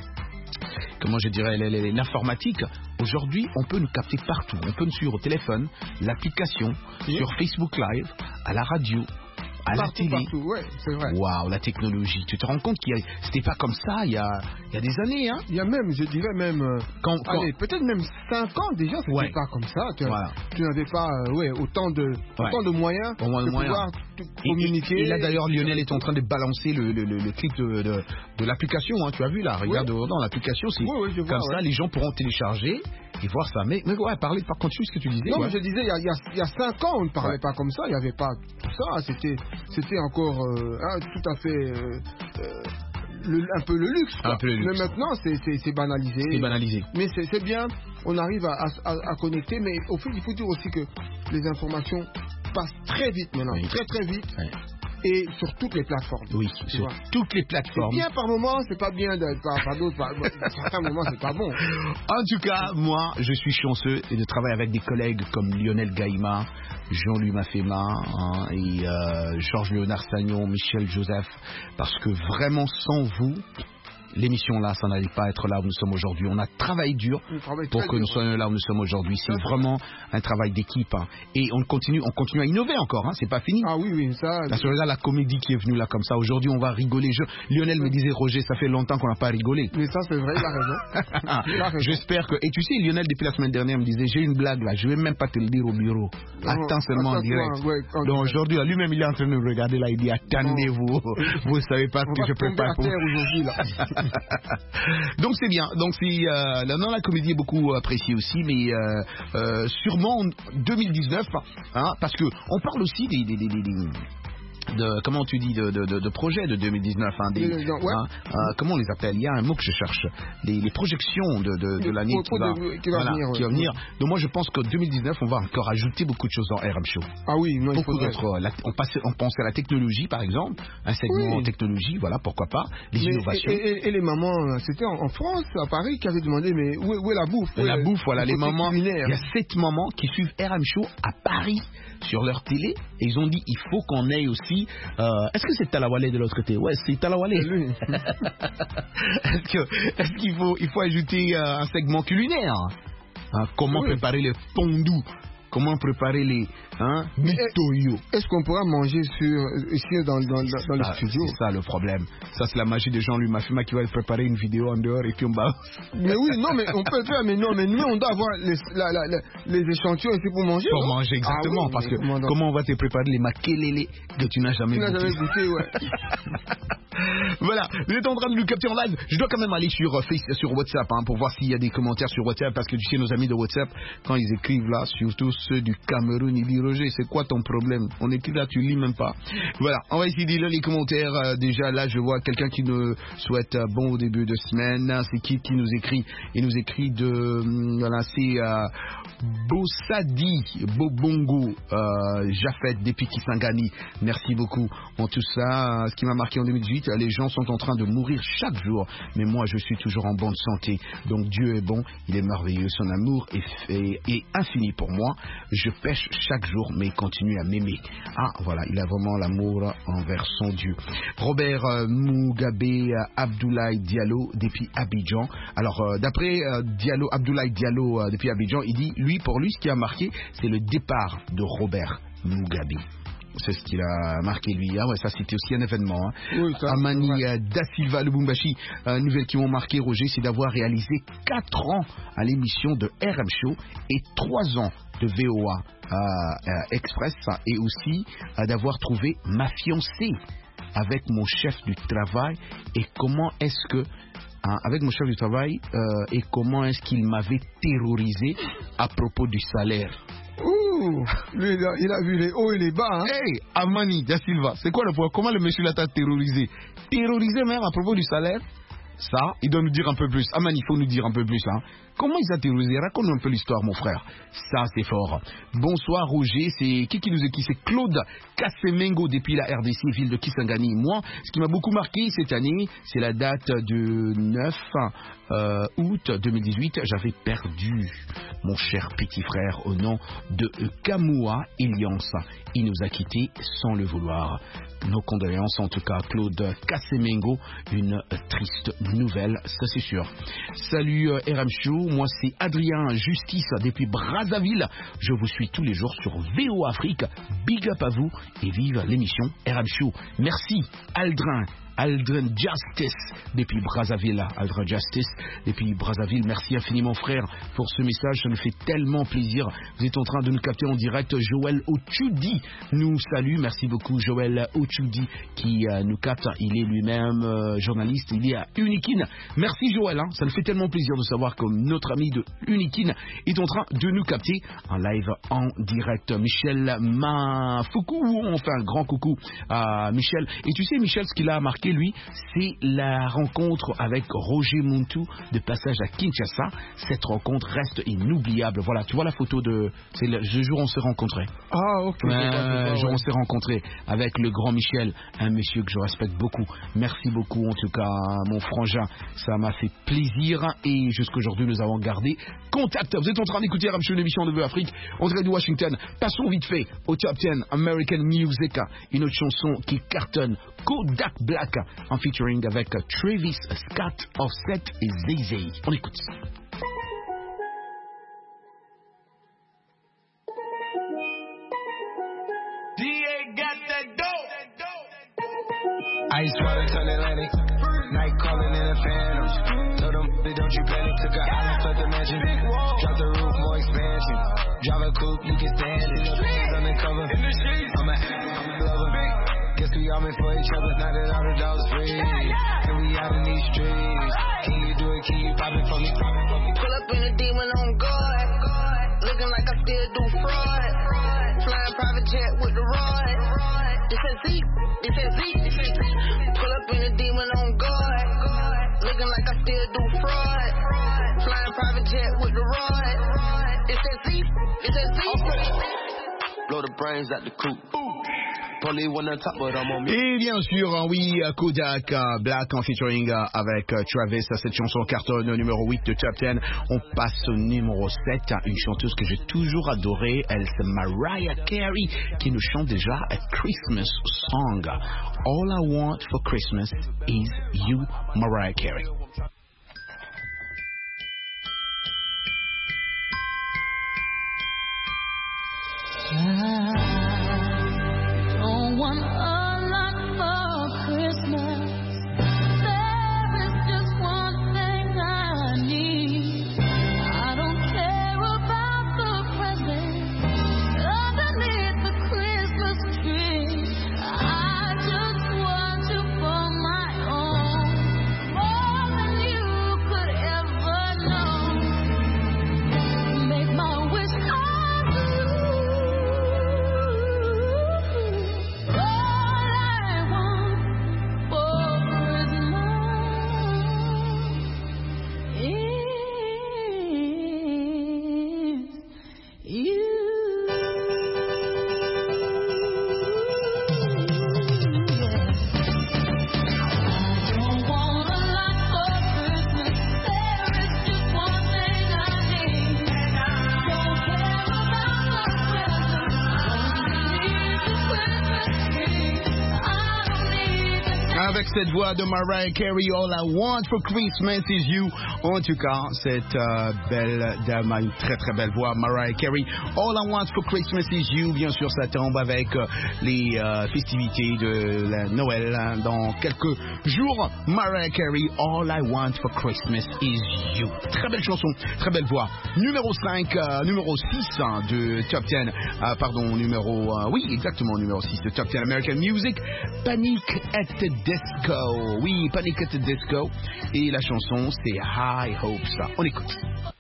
comment je dirais, l'informatique, aujourd'hui, on peut nous capter partout. On peut nous suivre au téléphone, l'application, oui. Sur Facebook Live, à la radio, à partout, la télé. Partout, ouais, c'est vrai. Waouh, la technologie. Tu te rends compte qu'il y a, c'était pas comme ça il y a, il y a des années, hein. Il y a même, je dirais même, euh, quand, quand... allez, peut-être même cinq ans déjà, c'était ouais. pas comme ça. Tu, voilà. tu n'avais pas, euh, ouais, autant de, ouais. autant de moyens Au moins de, de moyens. pouvoir communiquer. Et, et, et là d'ailleurs, Lionel est en train de balancer le, le, le, le clip de, de, de l'application. Hein, tu as vu là, regarde oui. dans l'application, c'est oui, oui, je comme vois, ça, ouais. les gens pourront télécharger et voir ça. Mais, mais ouais, parler par contre, ce que tu disais. Non, ouais. mais je disais, il y a, il y a, il y a cinq ans, on ne parlait ouais. pas comme ça, il n'y avait pas tout ça. C'était, c'était encore euh, hein, tout à fait euh, euh, le, un peu le luxe. Quoi. Un peu le luxe. Mais maintenant, c'est, c'est, c'est banalisé. C'est banalisé. Mais c'est, c'est bien, on arrive à, à, à connecter, mais au fait, il faut dire aussi que les informations passent très vite maintenant, oui. très très vite. Oui. Et sur toutes les plateformes. Oui, sur vois. toutes les plateformes. C'est bien par moment, c'est pas bien, de, par, par d'autres, par, par certains moments, c'est pas bon. En tout cas, moi, je suis chanceux et de travailler avec des collègues comme Lionel Gaïma, Jean-Louis Mafema, hein, et euh, Georges Léonard Sagnon, Michel Joseph, parce que vraiment sans vous, l'émission là, ça n'allait pas être là où nous sommes aujourd'hui. On a travaillé dur pour que dur, nous soyons là où nous sommes aujourd'hui. C'est vraiment un travail d'équipe. Hein. Et on continue, on continue à innover encore. Hein. C'est pas fini. Ah oui, oui, ça. Parce que regarde la comédie qui est venue là comme ça. Aujourd'hui, on va rigoler. Je... Lionel me disait, Roger, ça fait longtemps qu'on n'a pas rigolé. Mais ça, c'est vrai, il a raison. Il a raison. J'espère que. Et tu sais, Lionel, depuis la semaine dernière, me disait, j'ai une blague là. Je vais même pas te le dire au bureau. Attends seulement en direct. Ouais, donc aujourd'hui, lui-même, il est en train de nous regarder là. Il dit, attendez-vous. Vous savez pas ce que je prépare pour aujourd'hui là. Donc c'est bien. Donc c'est euh, là, non, la comédie est beaucoup appréciée aussi, mais euh, euh, sûrement en deux mille dix-neuf, hein, parce que on parle aussi des, des, des, des, des de comment tu dis de, de, de, de projets de deux mille dix-neuf, hein, des, ouais. hein, euh, comment on les appelle? Il y a un mot que je cherche, les, les projections de, de, de l'année qui va, de, qui va voilà, venir. Qui va venir. Donc moi je pense qu'en deux mille dix-neuf on va encore ajouter beaucoup de choses dans R M Show. Ah oui, non, beaucoup d'autres. On, passe, on pense à la technologie par exemple, un segment oui. technologie, voilà pourquoi pas, les mais innovations. Et, et, et les mamans, c'était en, en France, à Paris, qui avaient demandé mais où est, où est la bouffe? La est, bouffe, voilà les mamans. Il y a sept mamans qui suivent R M Show à Paris sur leur télé et ils ont dit il faut qu'on aille aussi. Euh, est-ce que c'est Talawale de l'autre côté? Ouais, c'est Talawale. est-ce que est-ce qu'il faut il faut ajouter euh, un segment culinaire? Hein, comment oui. préparer les fondus? Comment préparer les hein, mitoyo? Est-ce qu'on pourra manger sur, ici dans, dans, dans, dans le studio? C'est ça le problème. Ça c'est la magie de Jean-Louis Mafima qui va préparer une vidéo en dehors et puis on va... Mais oui, non, mais on peut le faire, mais non, mais nous on doit avoir les, la, la, la, les échantillons ici pour manger. Pour non? manger, exactement. Ah, oui, parce que comment, comment on va te préparer les makelele que tu n'as jamais goûté? Tu n'as jamais goûté, ouais. Voilà, vous êtes en train de nous capter en live. Je dois quand même aller sur, Facebook, sur WhatsApp hein, pour voir s'il y a des commentaires sur WhatsApp, parce que tu sais, nos amis de WhatsApp, quand ils écrivent là, surtout ceux du Cameroun, ils disent Roger, c'est quoi ton problème? On écrit là, tu lis même pas. Voilà, on va essayer de lire les commentaires. Euh, déjà là, je vois quelqu'un qui nous souhaite euh, bon au début de semaine. C'est qui qui nous écrit? Il nous écrit de euh, voilà, c'est euh, Bossadi Bobongo euh, Jafet depuis Kisangani. Merci beaucoup. Bon, tout ça, euh, ce qui m'a marqué en deux mille dix-huit, les gens sont en train de mourir chaque jour, mais moi je suis toujours en bonne santé. Donc Dieu est bon, il est merveilleux, son amour est, est, est infini pour moi. Je pêche chaque jour, mais il continue à m'aimer. Ah voilà, il a vraiment l'amour envers son Dieu. Robert euh, Mugabe euh, Abdoulaye Diallo depuis Abidjan. Alors euh, d'après euh, Diallo, Abdoulaye Diallo euh, depuis Abidjan, il dit, lui pour lui ce qui a marqué, c'est le départ de Robert Mugabe. C'est ce qu'il a marqué lui. Ah ouais, ça c'était aussi un événement. Hein. Oui, ça, Amani euh, Da Silva Lubumbashi, euh, nouvelle qui m'ont marqué, Roger, c'est d'avoir réalisé quatre ans à l'émission de R M Show et trois ans de V O A euh, euh, Express et aussi euh, d'avoir trouvé ma fiancée avec mon chef du travail et comment est-ce que hein, avec mon chef du travail euh, et comment est-ce qu'il m'avait terrorisé à propos du salaire. Ouh, lui, il a, il a vu les hauts et les bas. Hein. Hey, Amani Da Silva, c'est quoi le point? Comment le monsieur l'a terrorisé? Terrorisé même à propos du salaire? Ça, il doit nous dire un peu plus. Amani, il faut nous dire un peu plus. Hein. Comment ils ont terrorisé? Raconte-nous un peu l'histoire, mon frère. Ça, c'est fort. Bonsoir, Roger. C'est qui qui nous écrit? C'est Claude Kassemengo depuis la R D C, ville de Kisangani. Moi, ce qui m'a beaucoup marqué cette année, c'est la date du neuf euh, août deux mille dix-huit. J'avais perdu mon cher petit frère au nom de Kamua Eliance. Il nous a quittés sans le vouloir. Nos condoléances en tout cas, Claude Kassemengo. Une triste nouvelle, ça c'est sûr. Salut euh, R M Show, moi c'est Adrien Justice depuis Brazzaville. Je vous suis tous les jours sur V O Afrique. Big up à vous et vive l'émission R M Show. Merci Aldrin. Aldrin Justice depuis Brazzaville. Aldrin Justice depuis Brazzaville. Merci infiniment frère pour ce message. Ça nous fait tellement plaisir. Vous êtes en train de nous capter en direct. Joël Ochudi nous salue. Merci beaucoup Joël Ochudi qui euh, nous capte. Il est lui-même euh, journaliste. Il est à Unikin. Merci Joël. Hein. Ça nous fait tellement plaisir de savoir que notre ami de Unikin est en train de nous capter en live en direct. Michel Mafuku. On fait un grand coucou à Michel. Et tu sais Michel, ce qu'il a marqué lui, c'est la rencontre avec Roger Muntu de passage à Kinshasa. Cette rencontre reste inoubliable. Voilà, tu vois la photo de... C'est le jour où on s'est rencontrés. Ah, ok. Euh, le jour où on s'est rencontrés avec le grand Michel, un monsieur que je respecte beaucoup. Merci beaucoup, en tout cas, mon frangin. Ça m'a fait plaisir et jusqu'aujourd'hui, nous avons gardé contact. Vous êtes en train d'écouter R M Show, une émission de V O Afrique, en direct de Washington. Passons vite fait au Top dix American Music. Une autre chanson qui cartonne, Kodak Black. en featuring avec Travis Scott, Offset et Zay-Z. On écoute. Ice water turn Atlantic. Night calling in a phantom. Told them, don't you panic. Took an island, fled the mansion. Drop the roof, more expansion. Drive a coupe, you can stand it. Hands undercover. I'm a lover. Guess we all meant for each other. Now that all the dogs free. And we out in these streets. Can you do it? Can you pop it for me? Pull up in a demon on guard. Looking like I still do fraud. Flying private jet with the rod. This is Z. This is Z. Pull up in a demon on guard. Looking like I still do fraud. Flying private jet with the rod. This is Z. This is Z. Blow the brains out the coop. Et bien sûr, oui, Kodak Black en featuring avec Travis. Cette chanson cartonne numéro huit de Top dix. On passe au numéro sept, une chanteuse que j'ai toujours adorée. Elle, c'est Mariah Carey qui nous chante déjà a Christmas song. All I Want for Christmas is You, Mariah Carey. Don't want a lot for Christmas. There is just one thing I need. I don't care about the presents underneath the Christmas tree. I just want you for my own, more than you could ever know. Make my wish come true. Avec cette voix de Mariah Carey, All I Want for Christmas is You. En tout cas, cette euh, belle dame a une très très belle voix, Mariah Carey. All I Want for Christmas is You. Bien sûr, ça tombe avec euh, les euh, festivités de la Noël hein, dans quelques jours. Mariah Carey, All I Want for Christmas is You. Très belle chanson, très belle voix. Numéro cinq, euh, numéro six hein, de Top dix. Euh, pardon, numéro... Euh, oui, exactement, numéro six de Top dix American Music. Panic at the Disco. Oui, Panic at the Disco. Et la chanson, c'est High Hopes. On écoute.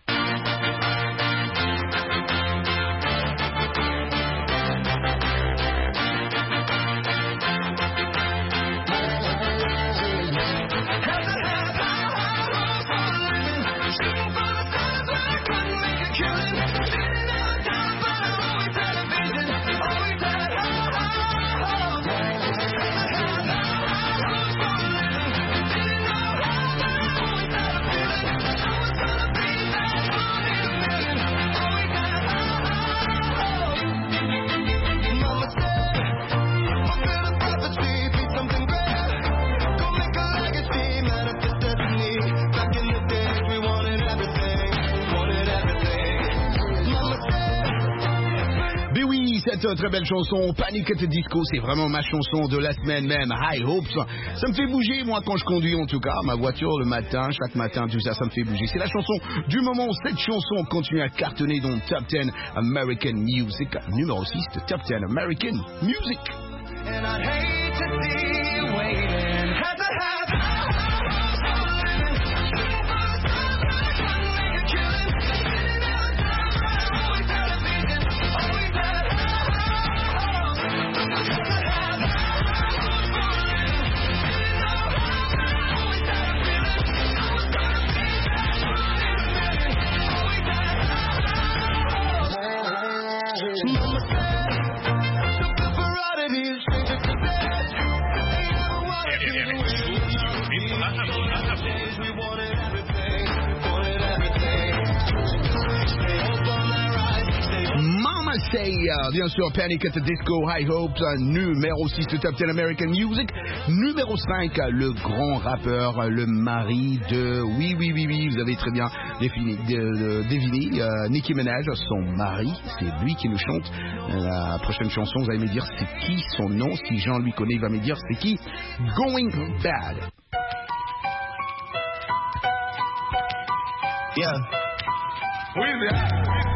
Cette très belle chanson, Panic at the Disco, c'est vraiment ma chanson de la semaine même, High Hopes. Ça me fait bouger, moi, quand je conduis, en tout cas, ma voiture le matin, chaque matin, tout ça, ça me fait bouger. C'est la chanson du moment. Cette chanson continue à cartonner dans Top dix American Music, numéro six de Top dix American Music. And I'd hate to see you waiting. Had to have Say, uh, bien sûr, Panic at the Disco, High Hopes, uh, numéro six de Top dix American Music, numéro cinq, le grand rappeur, le mari de, oui, oui, oui, oui, vous avez très bien défini, de, de, deviné, uh, Nicki Minaj, son mari, c'est lui qui nous chante. La prochaine chanson, vous allez me dire c'est qui son nom, si Jean lui connaît, il va me dire c'est qui, Going Bad. Yeah. We there.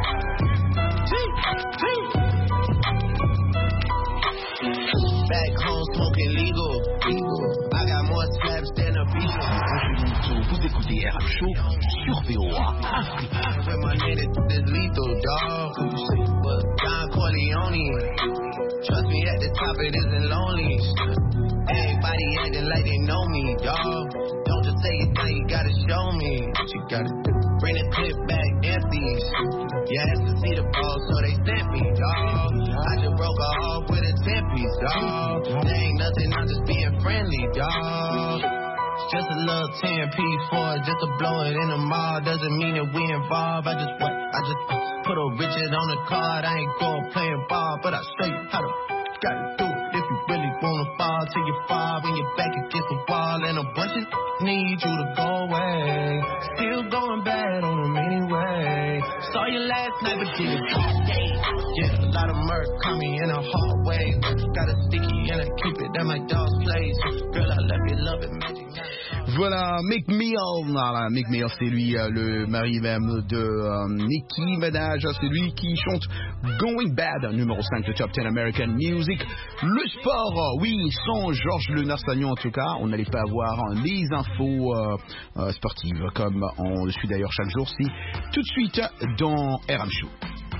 Back home smoking legal. I got more slaps than a beagle. Vous écoutez R M Show sur V O A Afrique. With my name is lethal, dog. But Don Corleone. Trust me, at the top it isn't lonely. Everybody acting like they know me, dog. Don't just say it now, you gotta show me. You gotta bring the clip back empty. You have to see the ball, so they sent me, dog. I just broke her off with a ten piece, dog. There ain't nothing, I'm just being friendly, dog. Just a little ten piece for it, just to blow it in the mall. Doesn't mean that we involved. I just what? I just put a Richard on the card. I ain't going playing ball, but I show you how to gotta do it. If you really wanna fall till you fall when you're back against the wall, and a bunch of need you to go away. Still going bad on them anyway. Saw you last night, but didn't yeah, a lot of murk caught me in a hard way. Got a sticky and I keep it at my dog's place. Girl, I love you, love it, magic. Voilà, Meek Mill, voilà, Meek Mill, c'est lui, euh, le mari même de euh, Nicki Minaj, c'est lui qui chante Going Bad, numéro cinq de Top dix American Music. Le sport, euh, oui, sans Georges Le Narstagnon en tout cas, on n'allait pas avoir hein, les infos euh, euh, sportives, comme on le suit d'ailleurs chaque jour, c'est tout de suite dans R M Show.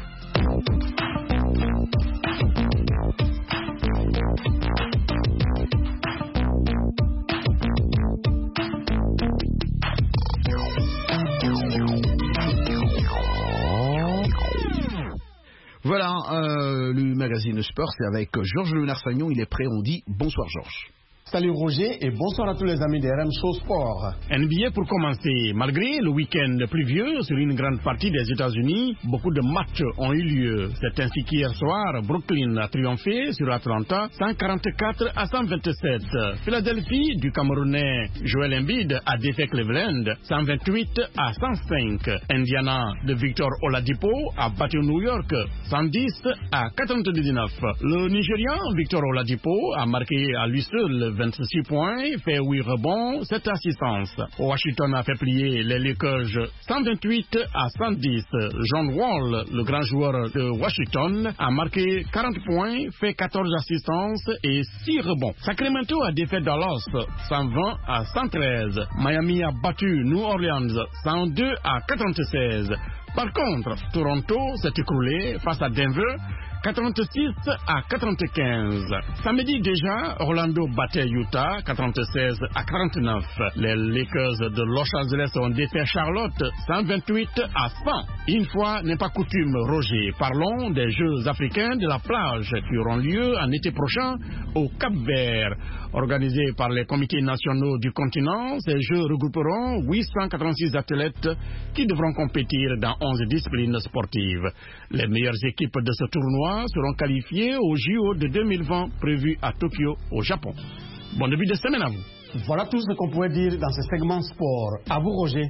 Voilà, euh, le magazine Sport, c'est avec Georges Le Narstagnon. Il est prêt, on dit bonsoir Georges. Salut Roger et bonsoir à tous les amis de R M Show Sport. N B A pour commencer. Malgré le week-end pluvieux sur une grande partie des États-Unis, beaucoup de matchs ont eu lieu. C'est ainsi qu'hier soir, Brooklyn a triomphé sur Atlanta cent quarante-quatre à cent vingt-sept. Philadelphie du Camerounais Joel Embiid a défait Cleveland cent vingt-huit à cent cinq. Indiana de Victor Oladipo a battu New York cent dix à quatre-vingt-dix-neuf. Le Nigérian Victor Oladipo a marqué à lui seul vingt-six points, fait huit rebonds, sept assistances. Washington a fait plier les Lakers cent vingt-huit à cent dix. John Wall, le grand joueur de Washington, a marqué quarante points, fait quatorze assistances et six rebonds. Sacramento a défait Dallas cent vingt à cent treize. Miami a battu New Orleans cent deux à quatre-vingt-seize. Par contre, Toronto s'est écroulé face à Denver quatre-vingt-six à quatre-vingt-quinze. Samedi déjà, Orlando battait Utah quatre-vingt-seize à quarante-neuf. Les Lakers de Los Angeles ont défait Charlotte cent vingt-huit à cent. Une fois n'est pas coutume, Roger, parlons des Jeux africains de la plage qui auront lieu en été prochain au Cap-Vert. Organisés par les comités nationaux du continent, ces Jeux regrouperont huit cent quatre-vingt-six athlètes qui devront compétir dans onze disciplines sportives. Les meilleures équipes de ce tournoi seront qualifiées au J O de deux mille vingt prévu à Tokyo, au Japon. Bon début de semaine à vous. Voilà tout ce qu'on pouvait dire dans ce segment sport. À vous, Roger.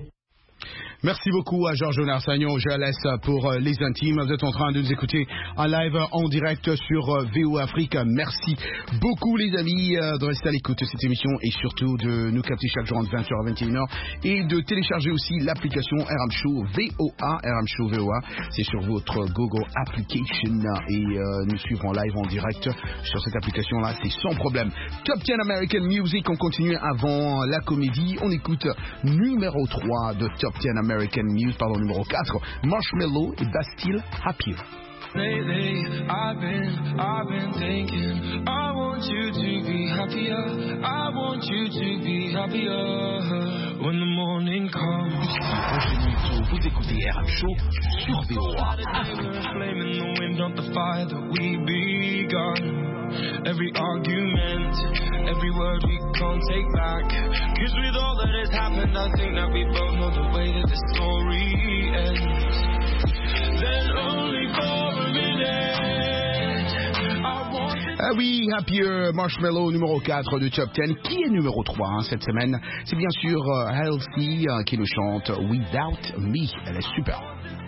Merci beaucoup à Georges Narstagnon. Je laisse pour les intimes. Vous êtes en train de nous écouter en live, en direct sur V O Afrique. Merci beaucoup les amis de rester à l'écoute de cette émission et surtout de nous capter chaque jour entre vingt heures et vingt et une heures et de télécharger aussi l'application R M Show V O A. R M Show V O A, c'est sur votre Google Application et euh, nous suivre en live, en direct sur cette application-là, c'est sans problème. Top dix American Music, on continue avant la comédie. On écoute numéro trois de Top dix American American Music, pardon, numéro quatre, Marshmello et Bastille Happier. Lately, I've been, I've been thinking, I want you to be happier, I want you to be happier when the morning comes. Vous écoutez R M Show sur V O A. Flame in the wind, not the fire that we begun. Every every argument, every word we can't take back. Cause with all that has happened, I think that we both know the way that the story ends. Then only for a minute, I wanted... Ah oui, Happier Marshmallow numéro quatre de Top dix. Qui est numéro trois hein, cette semaine? C'est bien sûr euh, Halsey euh, qui nous chante Without Me. Elle est super.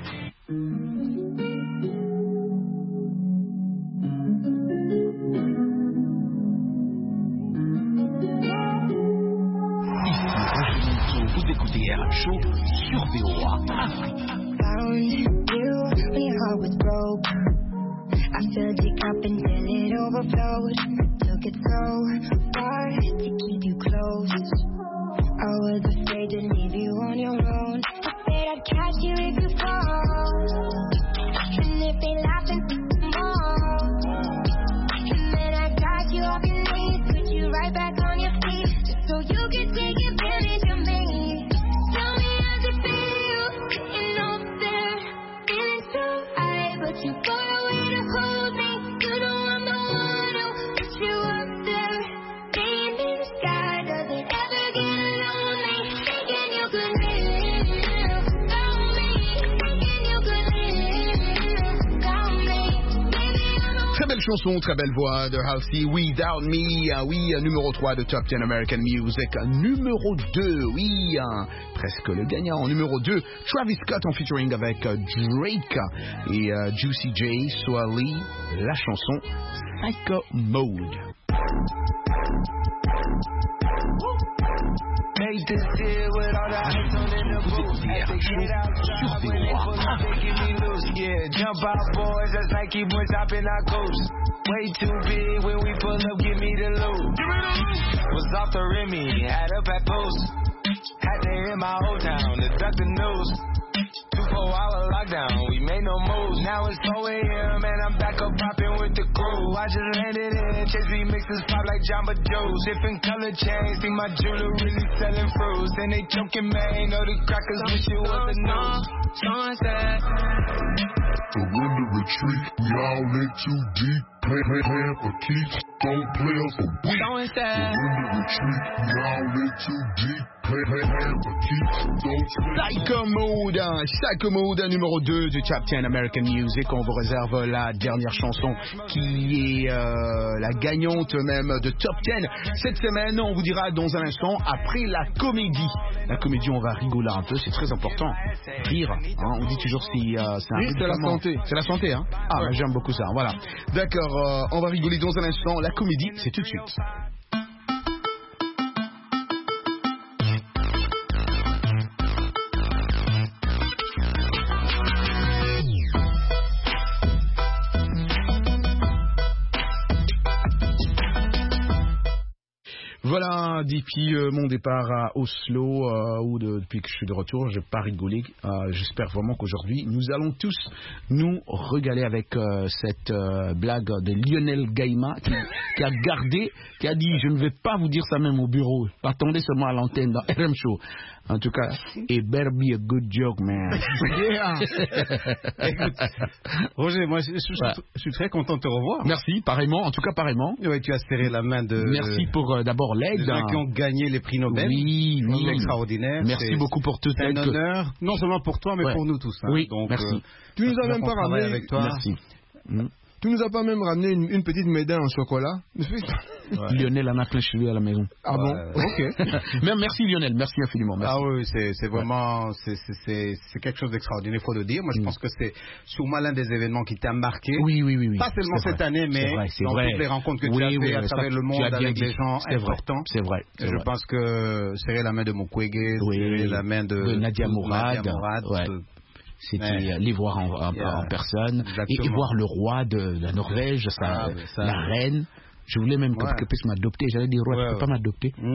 Vous écoutez R M Show sur V O A Afrique. Found you when your heart was broke. I filled your cup until it overflowed. Took it so far to keep you close. I was afraid to leave you on your own. Afraid I'd catch you if you fall. And if they laugh and more. And then I got you off your knees, put you right back on your feet, just so you could take advantage of me. Tell me how's it feel, sitting up there, feeling so high, but you far away to hold me. You know I'm the one who put you up there, staying in the sky. Does it ever get lonely? Thinking you could live without me, thinking you could live without me. Maybe I'm the Très belle chanson, très belle voix de Halsey, Without Me. Ah oui, numéro trois de Top dix American Music. Numéro deux, oui, hein, presque le gagnant. Numéro deux, Travis Scott en featuring avec euh, Drake et euh, Juicy J, Swally, la chanson Psycho Mode. Make this deal with all the ice on in the booth. As they get outside, when they pull up, they give me loose. Yeah, jump out, boys. That's Nike boys hopping our coast. Way too big when we pull up, give me the loot. Was off the Remy, had up at post. Had to hit my old town to duck the news. Two four hour lockdown, we made no moves. Now it's four a.m. and I'm back up popping with the crew. I just landed in, chase remixes pop like Jamba Joe's. Different color chains, think my jeweler really selling fruits. And they choking, man, know the crackers wish it was the news. Sunset. Surrender retreat, we all in too deep. Play, play, plan for keeps, don't play us for weak. Surrender retreat, we all in too deep. Play, play, plan for keeps, don't play. Psycho Mode, hein, Psycho Mode, numéro deux du Top dix American Music. On vous réserve la dernière chanson qui est euh, la gagnante même de Top dix. Cette semaine, on vous dira dans un instant, après la comédie. La comédie, on va rigoler un peu, c'est très important. Rire, hein, on dit toujours si euh, c'est un oui, c'est la santé. C'est la santé, hein. Ah, ouais. J'aime beaucoup ça, voilà. D'accord, euh, on va rigoler dans un instant. La comédie, c'est tout de suite. Voilà, depuis euh, mon départ à Oslo, euh, ou de, depuis que je suis de retour, je n'ai pas rigolé. Euh, J'espère vraiment qu'aujourd'hui, nous allons tous nous régaler avec euh, cette euh, blague de Lionel Gaima qui, qui a gardé, qui a dit « Je ne vais pas vous dire ça même au bureau. Attendez seulement à l'antenne dans R M Show. » En tout cas, it better be a good joke, man. Yeah. Écoute, Roger, moi, je, je, ouais. je suis très content de te revoir. Merci, pareillement. En tout cas, pareillement. Ouais, tu as serré la main de... Merci pour euh, d'abord l'aide. Les gens qui ont gagné les prix Nobel. Oui, oui. C'est extraordinaire. Merci beaucoup pour tout l'aide. C'est un honneur, non seulement pour toi, mais ouais. pour nous tous. Hein. Oui, donc, merci. Euh, tu nous as même pas ramené... Avec toi. Merci. Mmh. Tu nous as pas même ramené une, une petite médaille en chocolat. Ouais. Lionel en a plein chez lui à la maison. Ah bon? Ouais. Ok. Mais merci Lionel, merci infiniment. Merci. Ah oui, c'est vraiment, ouais. c'est quelque chose d'extraordinaire, il faut le dire. Moi, je mmh. pense que c'est sûrement l'un des événements qui t'a marqué. Oui, oui, oui, oui. Pas seulement cette vrai. année, mais vrai, dans vrai. toutes les rencontres que oui, tu as oui, fait oui, à travers le monde avec des gens importants. C'est vrai. Je vrai. pense que serrer la main de Mukwege, oui. serrer la main de, de Nadia Mourad. Nadia Mourad ouais. de, C'était ouais. les voir en, en, yeah. en personne et, et voir le roi de, de la Norvège, sa, ah, ça... la reine. Je voulais même ouais. qu'elle puisse m'adopter. J'allais dire, roi, ouais, tu peux ouais. pas m'adopter. Mm.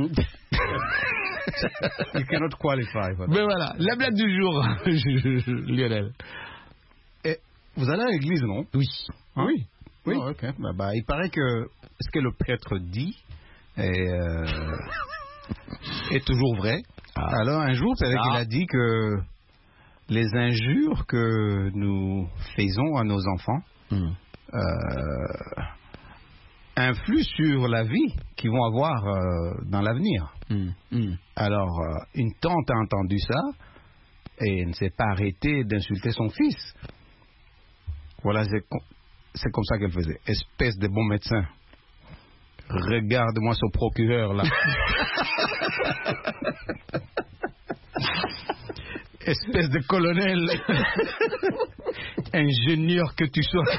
You cannot qualify. Mais voilà, la blague du jour, Lionel. Et vous allez à l'église, non? Oui. Hein? Oui. Oui. Oh, okay. bah, bah, il paraît que ce que le prêtre dit est, euh, est toujours vrai. Ah. Alors un jour, c'est vrai ah. qu'il a dit que les injures que nous faisons à nos enfants, mm. euh, influe sur la vie qu'ils vont avoir euh, dans l'avenir. Mm. Mm. Alors, euh, une tante a entendu ça et ne s'est pas arrêtée d'insulter son fils. Voilà, c'est, c'est comme ça qu'elle faisait. Espèce de bon médecin. Regarde-moi ce procureur là. Espèce de colonel. Ingénieur que tu sois.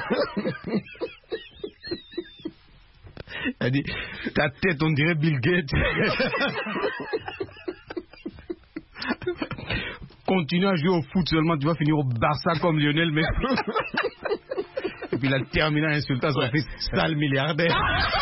Elle dit, ta tête on dirait Bill Gates. Continue à jouer au foot seulement, tu vas finir au Barça comme Lionel Messi. Et puis il a terminé en insultant son fils, sale milliardaire.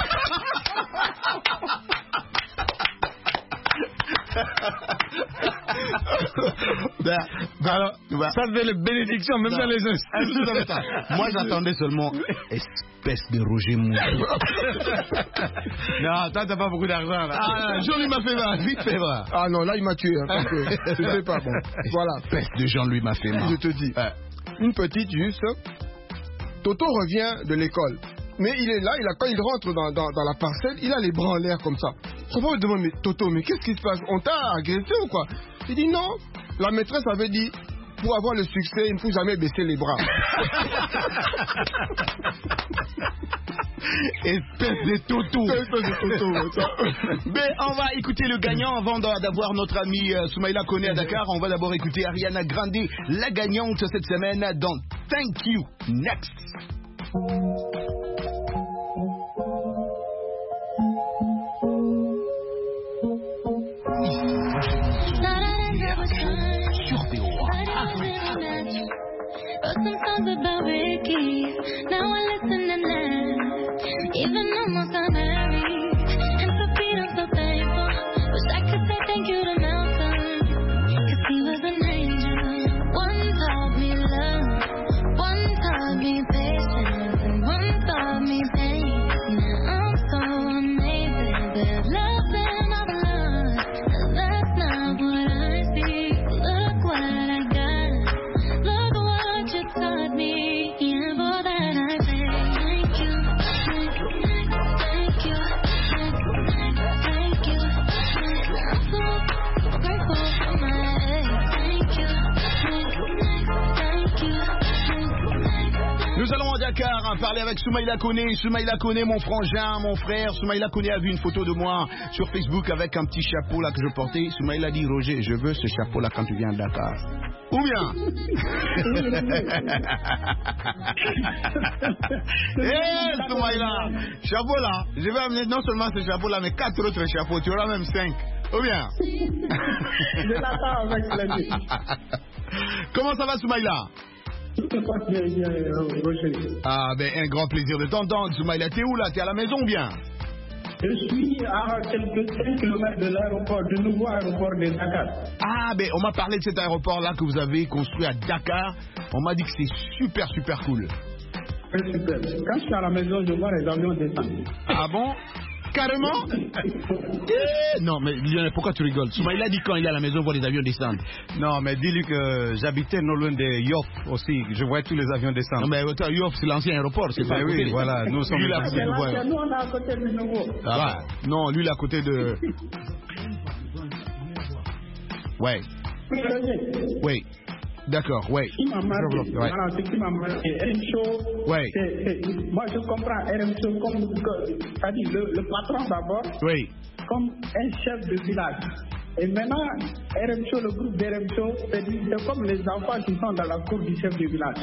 Ben, alors, ben, ça fait les bénédictions, même non. Dans les insultes. Moi, j'attendais seulement espèce de Roger Moutou. Non, toi, t'as pas beaucoup d'argent. Là. Ah, Jean-Louis m'a fait mal, vite fait mal. Ah non, là, il m'a tué. Hein, c'était pas bon. Voilà. Espèce de Jean-Louis m'a fait mal. Je te dis. Ouais. Une petite, juste. Toto revient de l'école. Mais il est là, il a, quand il rentre dans, dans, dans la parcelle, il a les bras en l'air comme ça. Son papa me demande, mais Toto, mais qu'est-ce qui se passe? On t'a agressé ou quoi? Il dit non, la maîtresse avait dit, pour avoir le succès, il ne faut jamais baisser les bras. Espèce de Toto. Espèce de Toto. Mais on va écouter le gagnant avant d'avoir notre ami euh, Soumaïla Koné à Dakar. On va d'abord écouter Ariana Grande, la gagnante cette semaine dans Thank You Next. Sometimes about Ricky, now I listen and laugh. Even almost I'm married, and for Pete I'm so thankful. Wish I could say thank you to Malcolm, cause he was an angel. One taught me love, one taught me patience, and one taught me pain. Now I'm so amazing, there's love in all the love, but that's not what I see. Look what I got, look what you taught me, yeah, for that I say thank you, thank you, thank you, thank you, I'm so grateful for my thank you, thank you, thank you. Nous allons à Dakar hein, parler avec Soumaïla Koné. Soumaïla Koné, mon frangin, mon frère. Soumaïla Koné a vu une photo de moi sur Facebook avec un petit chapeau là que je portais. Soumaïla dit, Roger, je veux ce chapeau là quand tu viens à Dakar. Ou bien Eh Soumaïla, chapeau là, je vais amener non seulement ce chapeau là, mais quatre autres chapeaux, tu auras même cinq. Ou bien Je l'attends avec plaisir. Comment ça va Soumaïla? Ah ben un grand plaisir de t'entendre Soumaïla. T'es où là? T'es à la maison ou bien? Je suis à quelques cinq kilomètres de l'aéroport, du nouveau aéroport de Dakar. Ah ben on m'a parlé de cet aéroport là que vous avez construit à Dakar. On m'a dit que c'est super super cool. C'est super. Quand je suis à la maison, je vois les avions descendre. Ah bon? Carrément? eh, Non, mais Lionel, pourquoi tu rigoles? Soumaïla dit quand il est à la maison, on voit les avions descendre. Non, mais dis-lui que j'habitais non loin de Yoff aussi. Je voyais tous les avions descendre. Non, mais attends, Yoff, c'est l'ancien aéroport, c'est pas oui, oui, voilà. Nous sommes lui, là, c'est là, nous, on est à côté du nouveau. Ah, bah, non, lui, il est à côté de. Ouais. Oui. D'accord, ouais. Ce qui m'a marqué, ouais. Voilà, ce qui m'a marqué, R M Show, ouais. c'est, c'est, moi je comprends R M Show comme, c'est-à-dire le, le patron d'abord, oui. Comme un chef de village. Et maintenant, R M Show, le groupe d'R M Show, c'est, c'est comme les enfants qui sont dans la cour du chef du village.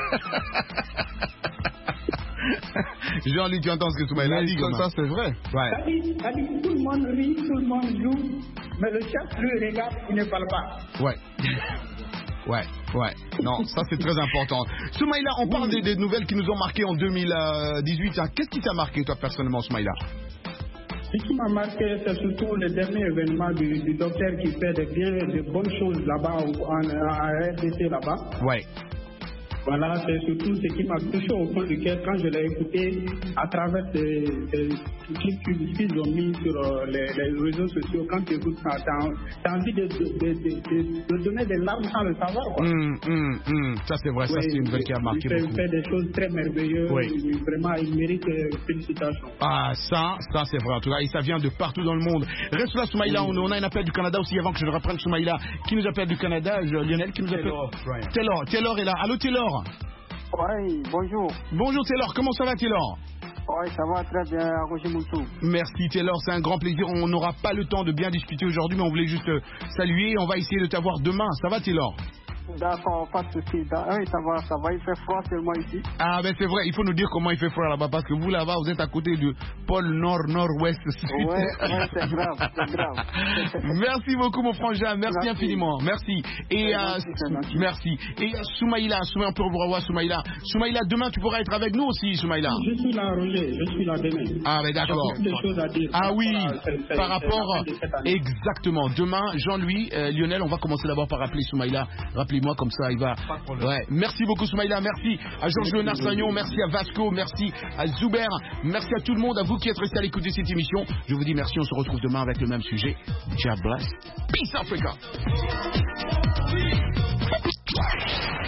Jean-Luc, tu entends ce que Soumaïla a dit? Ça, c'est vrai. Ouais. C'est-à-dire, c'est-à-dire, tout le monde rit, tout le monde joue, mais le chef lui regarde, il ne parle pas. Ouais. Ouais, ouais, non, ça c'est très important. Soumaïla, on parle des, des nouvelles qui nous ont marqué en deux mille dix-huit. Qu'est-ce qui t'a marqué, toi, personnellement, Soumaïla? Ce qui m'a marqué, c'est surtout le dernier événement du, du docteur qui fait de, bien, de bonnes choses là-bas, en, en R D C là-bas. Ouais. Et maintenant, R M Show, le groupe d'R M Show, c'est-à-dire, c'est comme les enfants qui sont dans la cour du chef du village. Ouais. Et maintenant, R M Show, le, le patron d'abord, Ouais. Voilà, c'est surtout ce qui m'a touché au fond du cœur quand je l'ai écouté à travers ces, ces clips qu'ils ont mis sur euh, les, les réseaux sociaux. Quand tu écoutes ça, tu as envie de, de, de, de, de donner des larmes sans le savoir. Quoi. Mmh, mmh, mmh. Ça, c'est vrai, oui, ça, c'est une nouvelle qui a marqué il fait, beaucoup. Il fait des choses très merveilleuses. Oui. Vraiment, il mérite euh, félicitations. Ah, ça, ça, c'est vrai. En tout cas, et ça vient de partout dans le monde. Reste là, Soumaïla. Oui. On, on a un appel du Canada aussi avant que je ne reprenne Soumaïla. Qui nous appelle du Canada? Je, Lionel, qui nous appelle? Taylor, Taylor, Taylor est là. Allô, Taylor? Oui, bonjour. Bonjour Taylor, comment ça va Taylor? Oui, ça va très bien, Roger Moutou. Merci Taylor, c'est un grand plaisir. On n'aura pas le temps de bien discuter aujourd'hui, mais on voulait juste saluer. On va essayer de t'avoir demain. Ça va Taylor? D'accord, pas de souci. Oui, ça va, ça va. Il fait froid seulement ici. Ah, ben c'est vrai, il faut nous dire comment il fait froid là-bas, parce que vous là-bas, vous êtes à côté du pôle nord-nord-ouest. Oui, ouais, c'est grave, c'est grave. Merci beaucoup, mon frangin. Merci, merci. infiniment. Merci. Et, euh, gentil, merci. Et euh, Soumaïla, Soumaïla, on peut vous revoir, Soumaïla. Soumaïla, demain, tu pourras être avec nous aussi, Soumaïla. Je suis là, Roger. Je suis là demain. Ah, ben d'accord. J'ai beaucoup de choses à dire. Ah oui, voilà, c'est, c'est, par rapport. Exactement. Demain, Jean-Louis, euh, Lionel, on va commencer d'abord par appeler Soumaïla. Rappelez-moi, comme ça, il va. Ouais. Merci beaucoup Soumaïla, merci à Georges Léonard Sagnon, merci à Vasco, merci à Zuber, merci à tout le monde, à vous qui êtes restés à l'écoute de cette émission. Je vous dis merci, on se retrouve demain avec le même sujet. God bless. Peace Africa.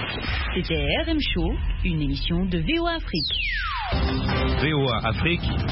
C'était R M Show, une émission de V O A Afrique. V O A Afrique.